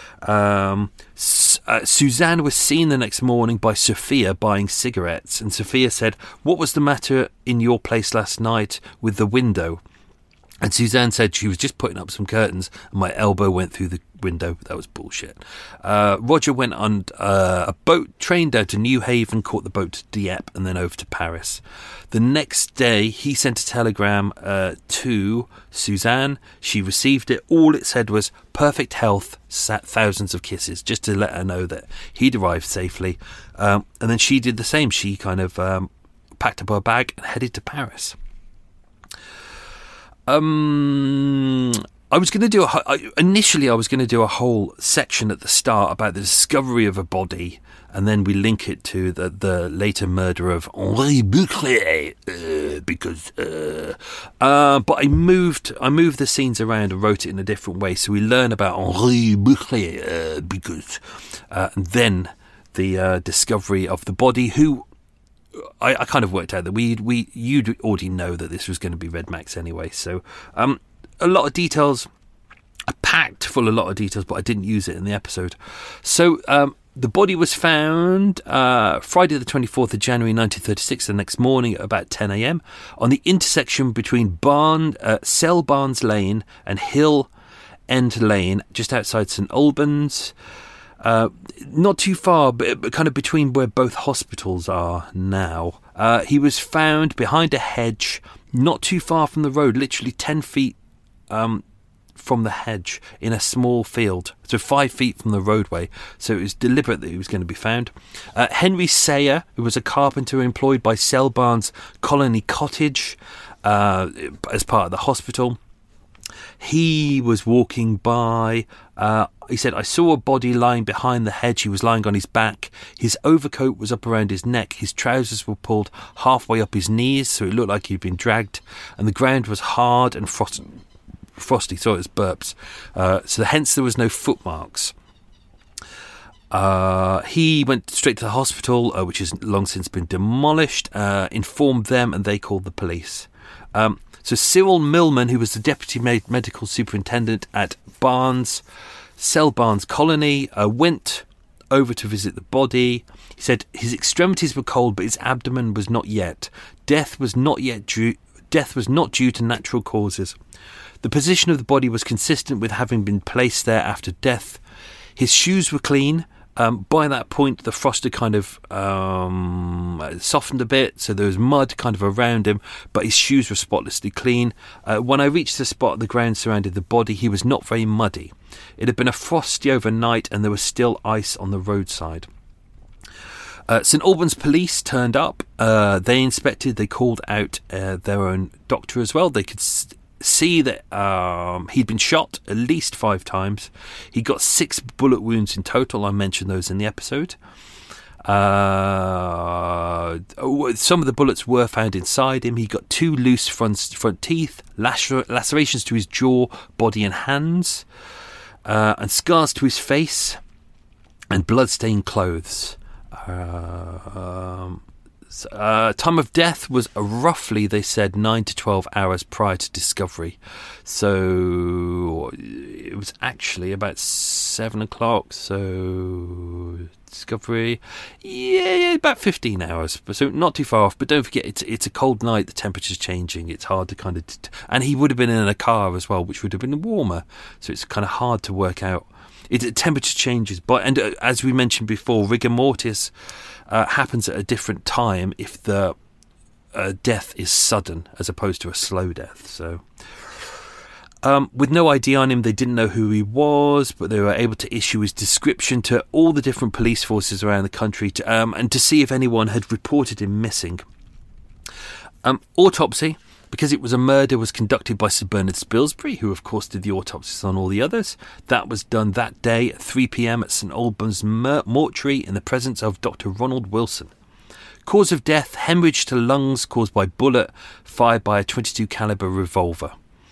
Suzanne was seen the next morning by Sophia buying cigarettes, and Sophia said, "What was the matter in your place last night with the window?" And Suzanne said she was just putting up some curtains and my elbow went through the window. That was bullshit. Roger went on a boat train down to New Haven, caught the boat to Dieppe and then over to Paris. The next day, he sent a telegram to Suzanne. She received it. All it said was, perfect health, thousands of kisses, just to let her know that he'd arrived safely. And then she did the same. She kind of packed up her bag and headed to Paris. I was going to do initially I was going to do a whole section at the start about the discovery of a body, and then we link it to the later murder of Henri Bouclier, but I moved the scenes around and wrote it in a different way, so we learn about Henri Bouclier and then the discovery of the body, who I kind of worked out that you'd already know that this was going to be Red Max anyway. So a lot of details, I packed full a lot of details, but I didn't use it in the episode. So the body was found Friday the 24th of January 1936, the next morning at about 10 a.m. on the intersection between Cell Barnes Lane and Hill End Lane, just outside St Albans. Not too far, but kind of between where both hospitals are now. He was found behind a hedge, not too far from the road, literally 10 feet from the hedge in a small field, so 5 feet from the roadway. So it was deliberate that he was going to be found. Henry Sayer, who was a carpenter employed by Cell Barnes Colony Cottage as part of the hospital, he was walking by. He said, I saw a body lying behind the hedge. He was lying on his back. His overcoat was up around his neck. His trousers were pulled halfway up his knees, so it looked like he'd been dragged. And the ground was hard and frosty, so it was burps. So hence there was no footmarks. He went straight to the hospital, which has long since been demolished, informed them, and they called the police. So Cyril Millman, who was the deputy medical superintendent at Cell Barnes Colony, went over to visit the body. He said his extremities were cold, but his abdomen was not yet. Death was not due to natural causes. The position of the body was consistent with having been placed there after death. His shoes were clean. By that point, the frost had kind of softened a bit, so there was mud kind of around him, but his shoes were spotlessly clean. When I reached the spot the ground surrounded the body, he was not very muddy. It had been a frosty overnight, and there was still ice on the roadside. St Albans police turned up. They inspected. They called out their own doctor as well. They could see that he'd been shot at least 5 times. He got 6 bullet wounds in total. I mentioned those in the episode. Some of the bullets were found inside him. He got 2 loose front teeth, lacerations to his jaw, body and hands, and scars to his face, and blood-stained clothes. Time of death was roughly, they said, 9 to 12 hours prior to discovery. So it was actually about 7 o'clock. So discovery, yeah, about 15 hours. So not too far off. But don't forget, it's a cold night. The temperature's changing. It's hard to kind of... and he would have been in a car as well, which would have been warmer. So it's kind of hard to work out. Temperature changes. And as we mentioned before, rigor mortis happens at a different time if the death is sudden as opposed to a slow death. So with no ID on him, they didn't know who he was, but they were able to issue his description to all the different police forces around the country and to see if anyone had reported him missing. Autopsy, because it was a murder, was conducted by Sir Bernard Spilsbury, who of course did the autopsies on all the others. That was done that day at 3 p.m. at St Albans Mortuary in the presence of Dr. Ronald Wilson. Cause of death, hemorrhage to lungs caused by bullet fired by a .22 caliber revolver.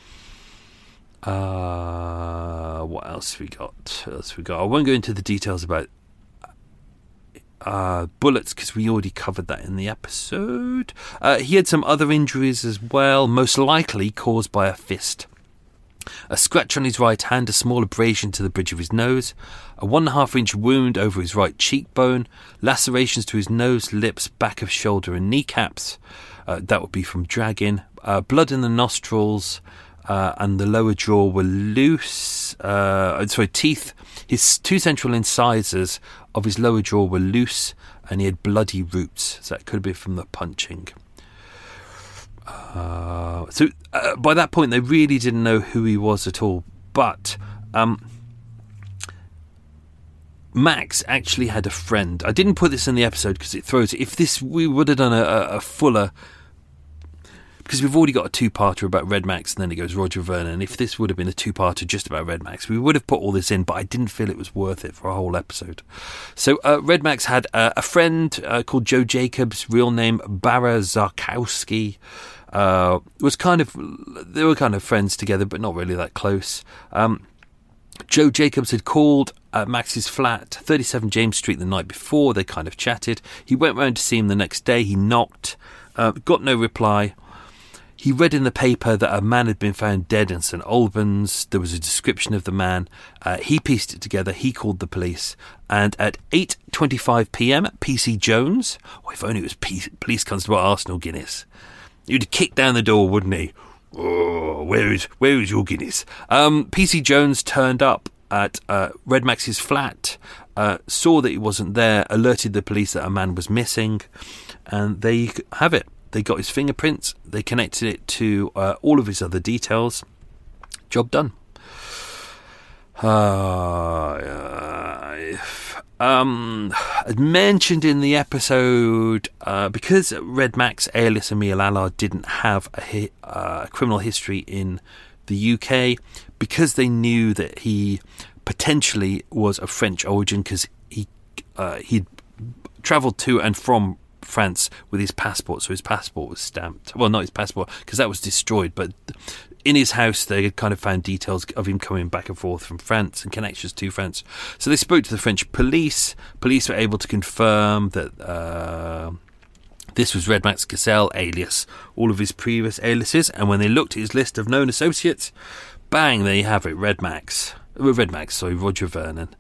What else we got? I won't go into the details about bullets because we already covered that in the episode. He had some other injuries as well, most likely caused by a fist. A scratch on his right hand, a small abrasion to the bridge of his nose, a 1.5-inch wound over his right cheekbone, lacerations to his nose, lips, back of shoulder and kneecaps. That would be from dragging. Blood in the nostrils, and the lower jaw were loose. Teeth. His 2 central incisors of his lower jaw were loose, and he had bloody roots. So that could have been from the punching. By that point, they really didn't know who he was at all. But Max actually had a friend. I didn't put this in the episode because it throws it. If we would have done a fuller, because we've already got a 2-parter about Red Max and then it goes Roger Vernon. If this would have been a 2-parter just about Red Max, we would have put all this in, but I didn't feel it was worth it for a whole episode. So Red Max had a friend called Joe Jacobs, real name Bara Zarkowski. They were kind of friends together, but not really that close. Joe Jacobs had called at Max's flat, 37 James Street, the night before. They kind of chatted. He went round to see him the next day. He knocked, got no reply. He read in the paper that a man had been found dead in St Albans. There was a description of the man. He pieced it together. He called the police. And at 8:25 p.m, PC Jones, if only it was Police Constable Arsenal Guinness, he'd kick down the door, wouldn't he? Oh, where is your Guinness? PC Jones turned up at Red Max's flat, saw that he wasn't there, alerted the police that a man was missing, and there you have it. They got his fingerprints, they connected it to all of his other details. Job done. As mentioned in the episode, because Red Max alias Emile Allard didn't have a criminal history in the UK, because they knew that he potentially was of French origin, because he'd travelled to and from France with his passport, so his passport was stamped. Well, not his passport, because that was destroyed, but in his house they had kind of found details of him coming back and forth from France and connections to France. So they spoke to the French police. Police were able to confirm that this was Red Max Cassel, alias all of his previous aliases, and when they looked at his list of known associates, bang, there you have it, Roger Vernon.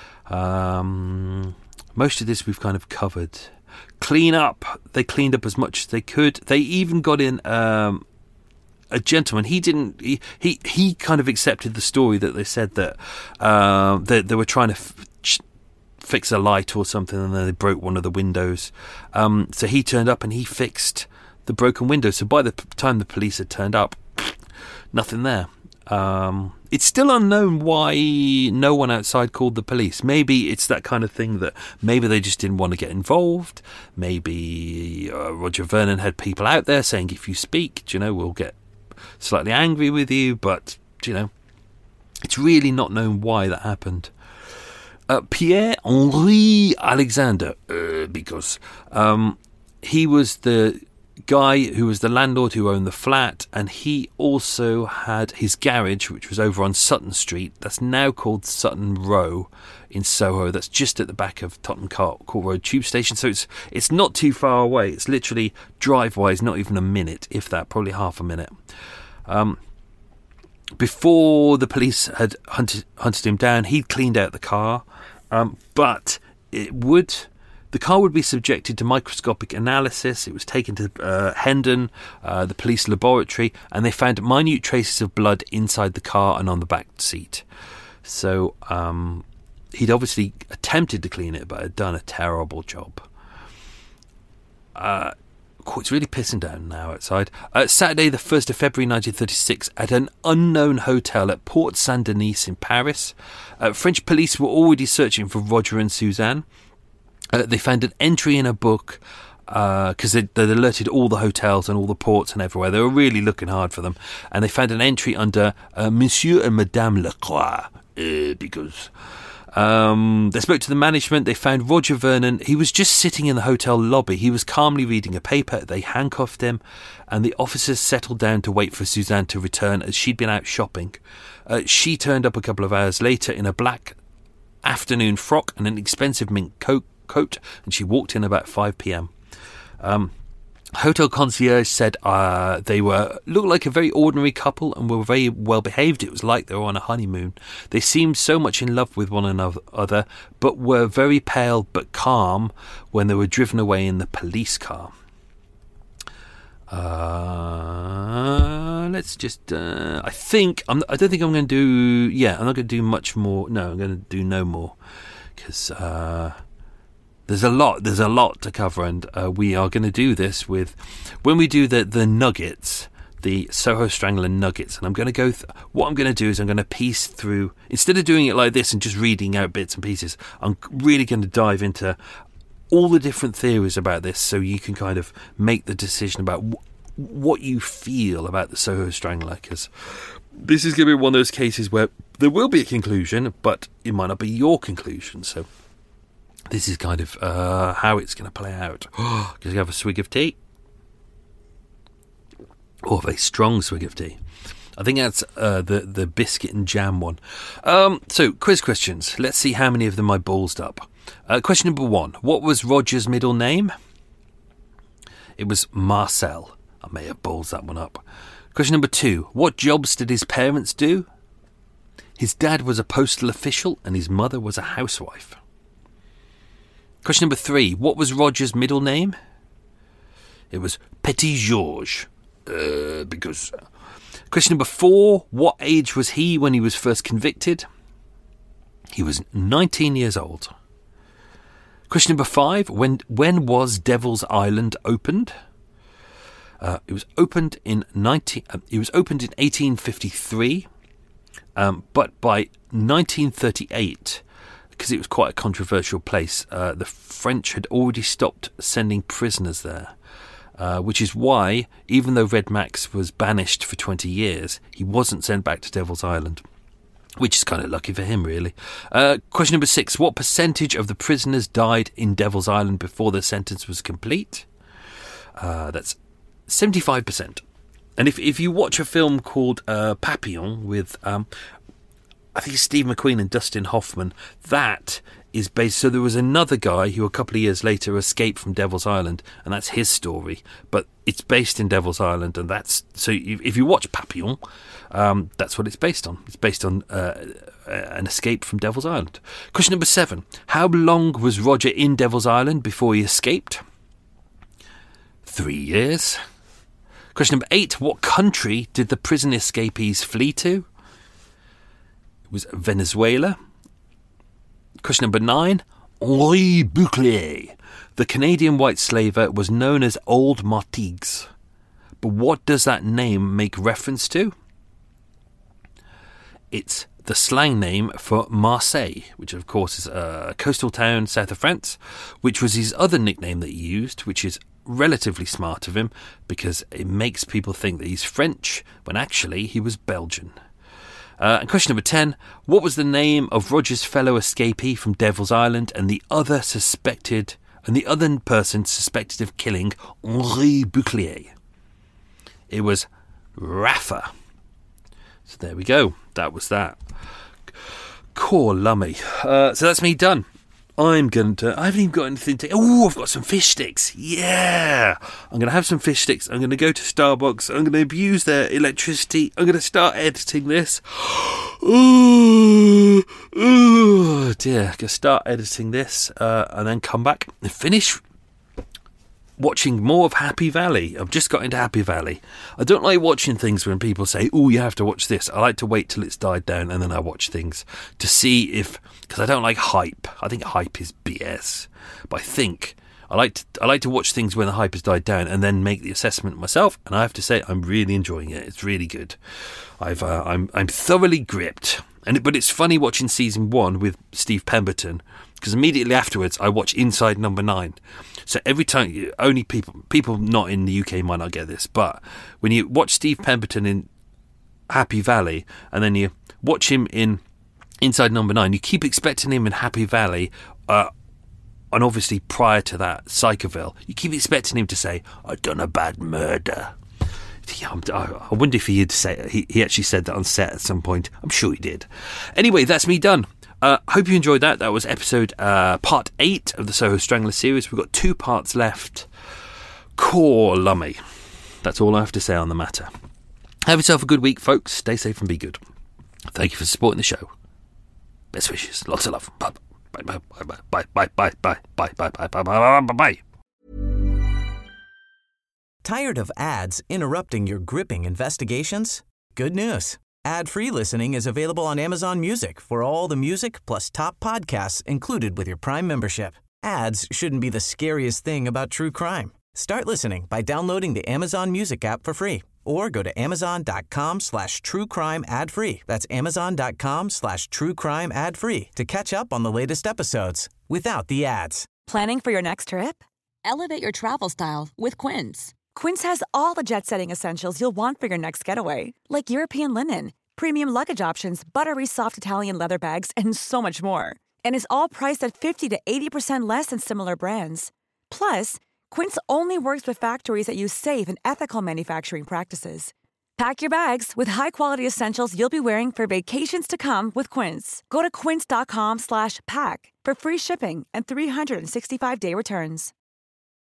Most of this we've kind of covered. Clean up. They cleaned up as much as they could. They even got in a gentleman. He kind of accepted the story that they said that they were trying to fix a light or something, and then they broke one of the windows. So he turned up and he fixed the broken window. So by the time the police had turned up, nothing there. It's still unknown why no one outside called the police. Maybe it's that kind of thing that maybe they just didn't want to get involved. Maybe Roger Vernon had people out there saying, if you speak, we'll get slightly angry with you. But, it's really not known why that happened. Pierre-Henri Alexander, because he was the guy who was the landlord who owned the flat, and he also had his garage, which was over on Sutton Street. That's now called Sutton Row in Soho. That's just at the back of Tottenham Court Road tube station, so it's not too far away. It's literally drive-wise not even a minute, if that, probably half a minute. Before the police had hunted him down, he'd cleaned out the car, but the car would be subjected to microscopic analysis. It was taken to Hendon, the police laboratory, and they found minute traces of blood inside the car and on the back seat. So he'd obviously attempted to clean it, but had done a terrible job. It's really pissing down now outside. Saturday, the 1st of February 1936, at an unknown hotel at Port Saint-Denis in Paris, French police were already searching for Roger and Suzanne. They found an entry in a book, because they'd alerted all the hotels and all the ports and everywhere. They were really looking hard for them. And they found an entry under Monsieur and Madame Lacroix, because they spoke to the management. They found Roger Vernon. He was just sitting in the hotel lobby. He was calmly reading a paper. They handcuffed him, and the officers settled down to wait for Suzanne to return, as she'd been out shopping. She turned up a couple of hours later in a black afternoon frock and an expensive mink coat, and she walked in about 5 p.m. Hotel concierge said they looked like a very ordinary couple and were very well behaved. It was like they were on a honeymoon. They seemed so much in love with one another, but were very pale but calm when they were driven away in the police car. Let's just. I don't think I'm going to do. Yeah, I'm not going to do much more. No, I'm going to do no more because there's a lot to cover, and we are going to do this with when we do the nuggets, the Soho Strangler nuggets. And I'm going to go. What I'm going to do is I'm going to piece through, instead of doing it like this and just reading out bits and pieces. I'm really going to dive into all the different theories about this, so you can kind of make the decision about what you feel about the Soho Strangler, because this is going to be one of those cases where there will be a conclusion, but it might not be your conclusion. So this is kind of how it's going to play out. Because you have a swig of tea, or a very strong swig of tea. I think that's the biscuit and jam one. So quiz questions. Let's see how many of them I ballsed up. Question number 1. What was Roger's middle name? It was Marcel. I may have balls that one up. Question number 2. What jobs did his parents do? His dad was a postal official and his mother was a housewife. Question number 3. What was Roger's middle name? It was Petit Georges. Because... Question number 4. What age was he when he was first convicted? He was 19 years old. Question number 5. When was Devil's Island opened? It was opened in 1853, but by 1938, because it was quite a controversial place, the French had already stopped sending prisoners there, which is why, even though Red Max was banished for 20 years, he wasn't sent back to Devil's Island. Which is kind of lucky for him, really. Question number 6. What percentage of the prisoners died in Devil's Island before their sentence was complete? That's 75%. And if you watch a film called Papillon with, I think it's Steve McQueen and Dustin Hoffman, that is based... So there was another guy who a couple of years later escaped from Devil's Island, and that's his story. But it's based in Devil's Island, and that's... So if you watch Papillon... that's what it's based on. It's based on an escape from Devil's Island. Question number 7. How long was Roger in Devil's Island before he escaped? 3 years. Question number 8. What country did the prison escapees flee to? It was Venezuela. Question number 9. Henri Bouclier, the Canadian white slaver, was known as Old Martigues. But what does that name make reference to? It's the slang name for Marseille, which of course is a coastal town south of France, which was his other nickname that he used, which is relatively smart of him because it makes people think that he's French when actually he was Belgian. And question number 10, what was the name of Roger's fellow escapee from Devil's Island and the other person suspected of killing Henri Bouclier? It was Rafa. So there we go. That was that. Core lummy. So that's me done. I haven't even got anything to... Oh, I've got some fish sticks. Yeah. I'm going to have some fish sticks. I'm going to go to Starbucks. I'm going to abuse their electricity. I'm going to start editing this. Oh, dear. I'm going to start editing this and then come back and finish watching more of Happy Valley. I've just got into Happy Valley. I don't like watching things when people say, oh, you have to watch this. I like to wait till it's died down and then I watch things to see if... Because I don't like hype. I think hype is BS. But I think I like to watch things when the hype has died down and then make the assessment myself. And I have to say, I'm really enjoying it. It's really good. I'm thoroughly gripped. But it's funny watching season 1 with Steve Pemberton, because immediately afterwards I watch Inside Number 9. So every time, only people not in the UK might not get this, but when you watch Steve Pemberton in Happy Valley and then you watch him in Inside Number 9, you keep expecting him in Happy Valley, and obviously prior to that, Psychoville, you keep expecting him to say, "I've done a bad murder." I wonder if he actually said that on set at some point. I'm sure he did. Anyway, that's me done. Hope you enjoyed that. That was episode part 8 of the Soho Strangler series. We've got 2 parts left. Core lummy. That's all I have to say on the matter. Have yourself a good week, folks. Stay safe and be good. Thank you for supporting the show. Best wishes. Lots of love. Bye. Bye. Bye. Bye. Bye. Bye. Bye. Bye. Bye. Bye. Bye. Bye. Bye. Tired of ads interrupting your gripping investigations? Good news. Ad-free listening is available on Amazon Music for all the music plus top podcasts included with your Prime membership. Ads shouldn't be the scariest thing about true crime. Start listening by downloading the Amazon Music app for free or go to amazon.com/truecrime ad-free. That's amazon.com/truecrime ad-free to catch up on the latest episodes without the ads. Planning for your next trip? Elevate your travel style with Quince. Quince has all the jet-setting essentials you'll want for your next getaway, like European linen, premium luggage options, buttery soft Italian leather bags, and so much more. And is all priced at 50 to 80% less than similar brands. Plus, Quince only works with factories that use safe and ethical manufacturing practices. Pack your bags with high-quality essentials you'll be wearing for vacations to come with Quince. Go to quince.com/pack for free shipping and 365-day returns.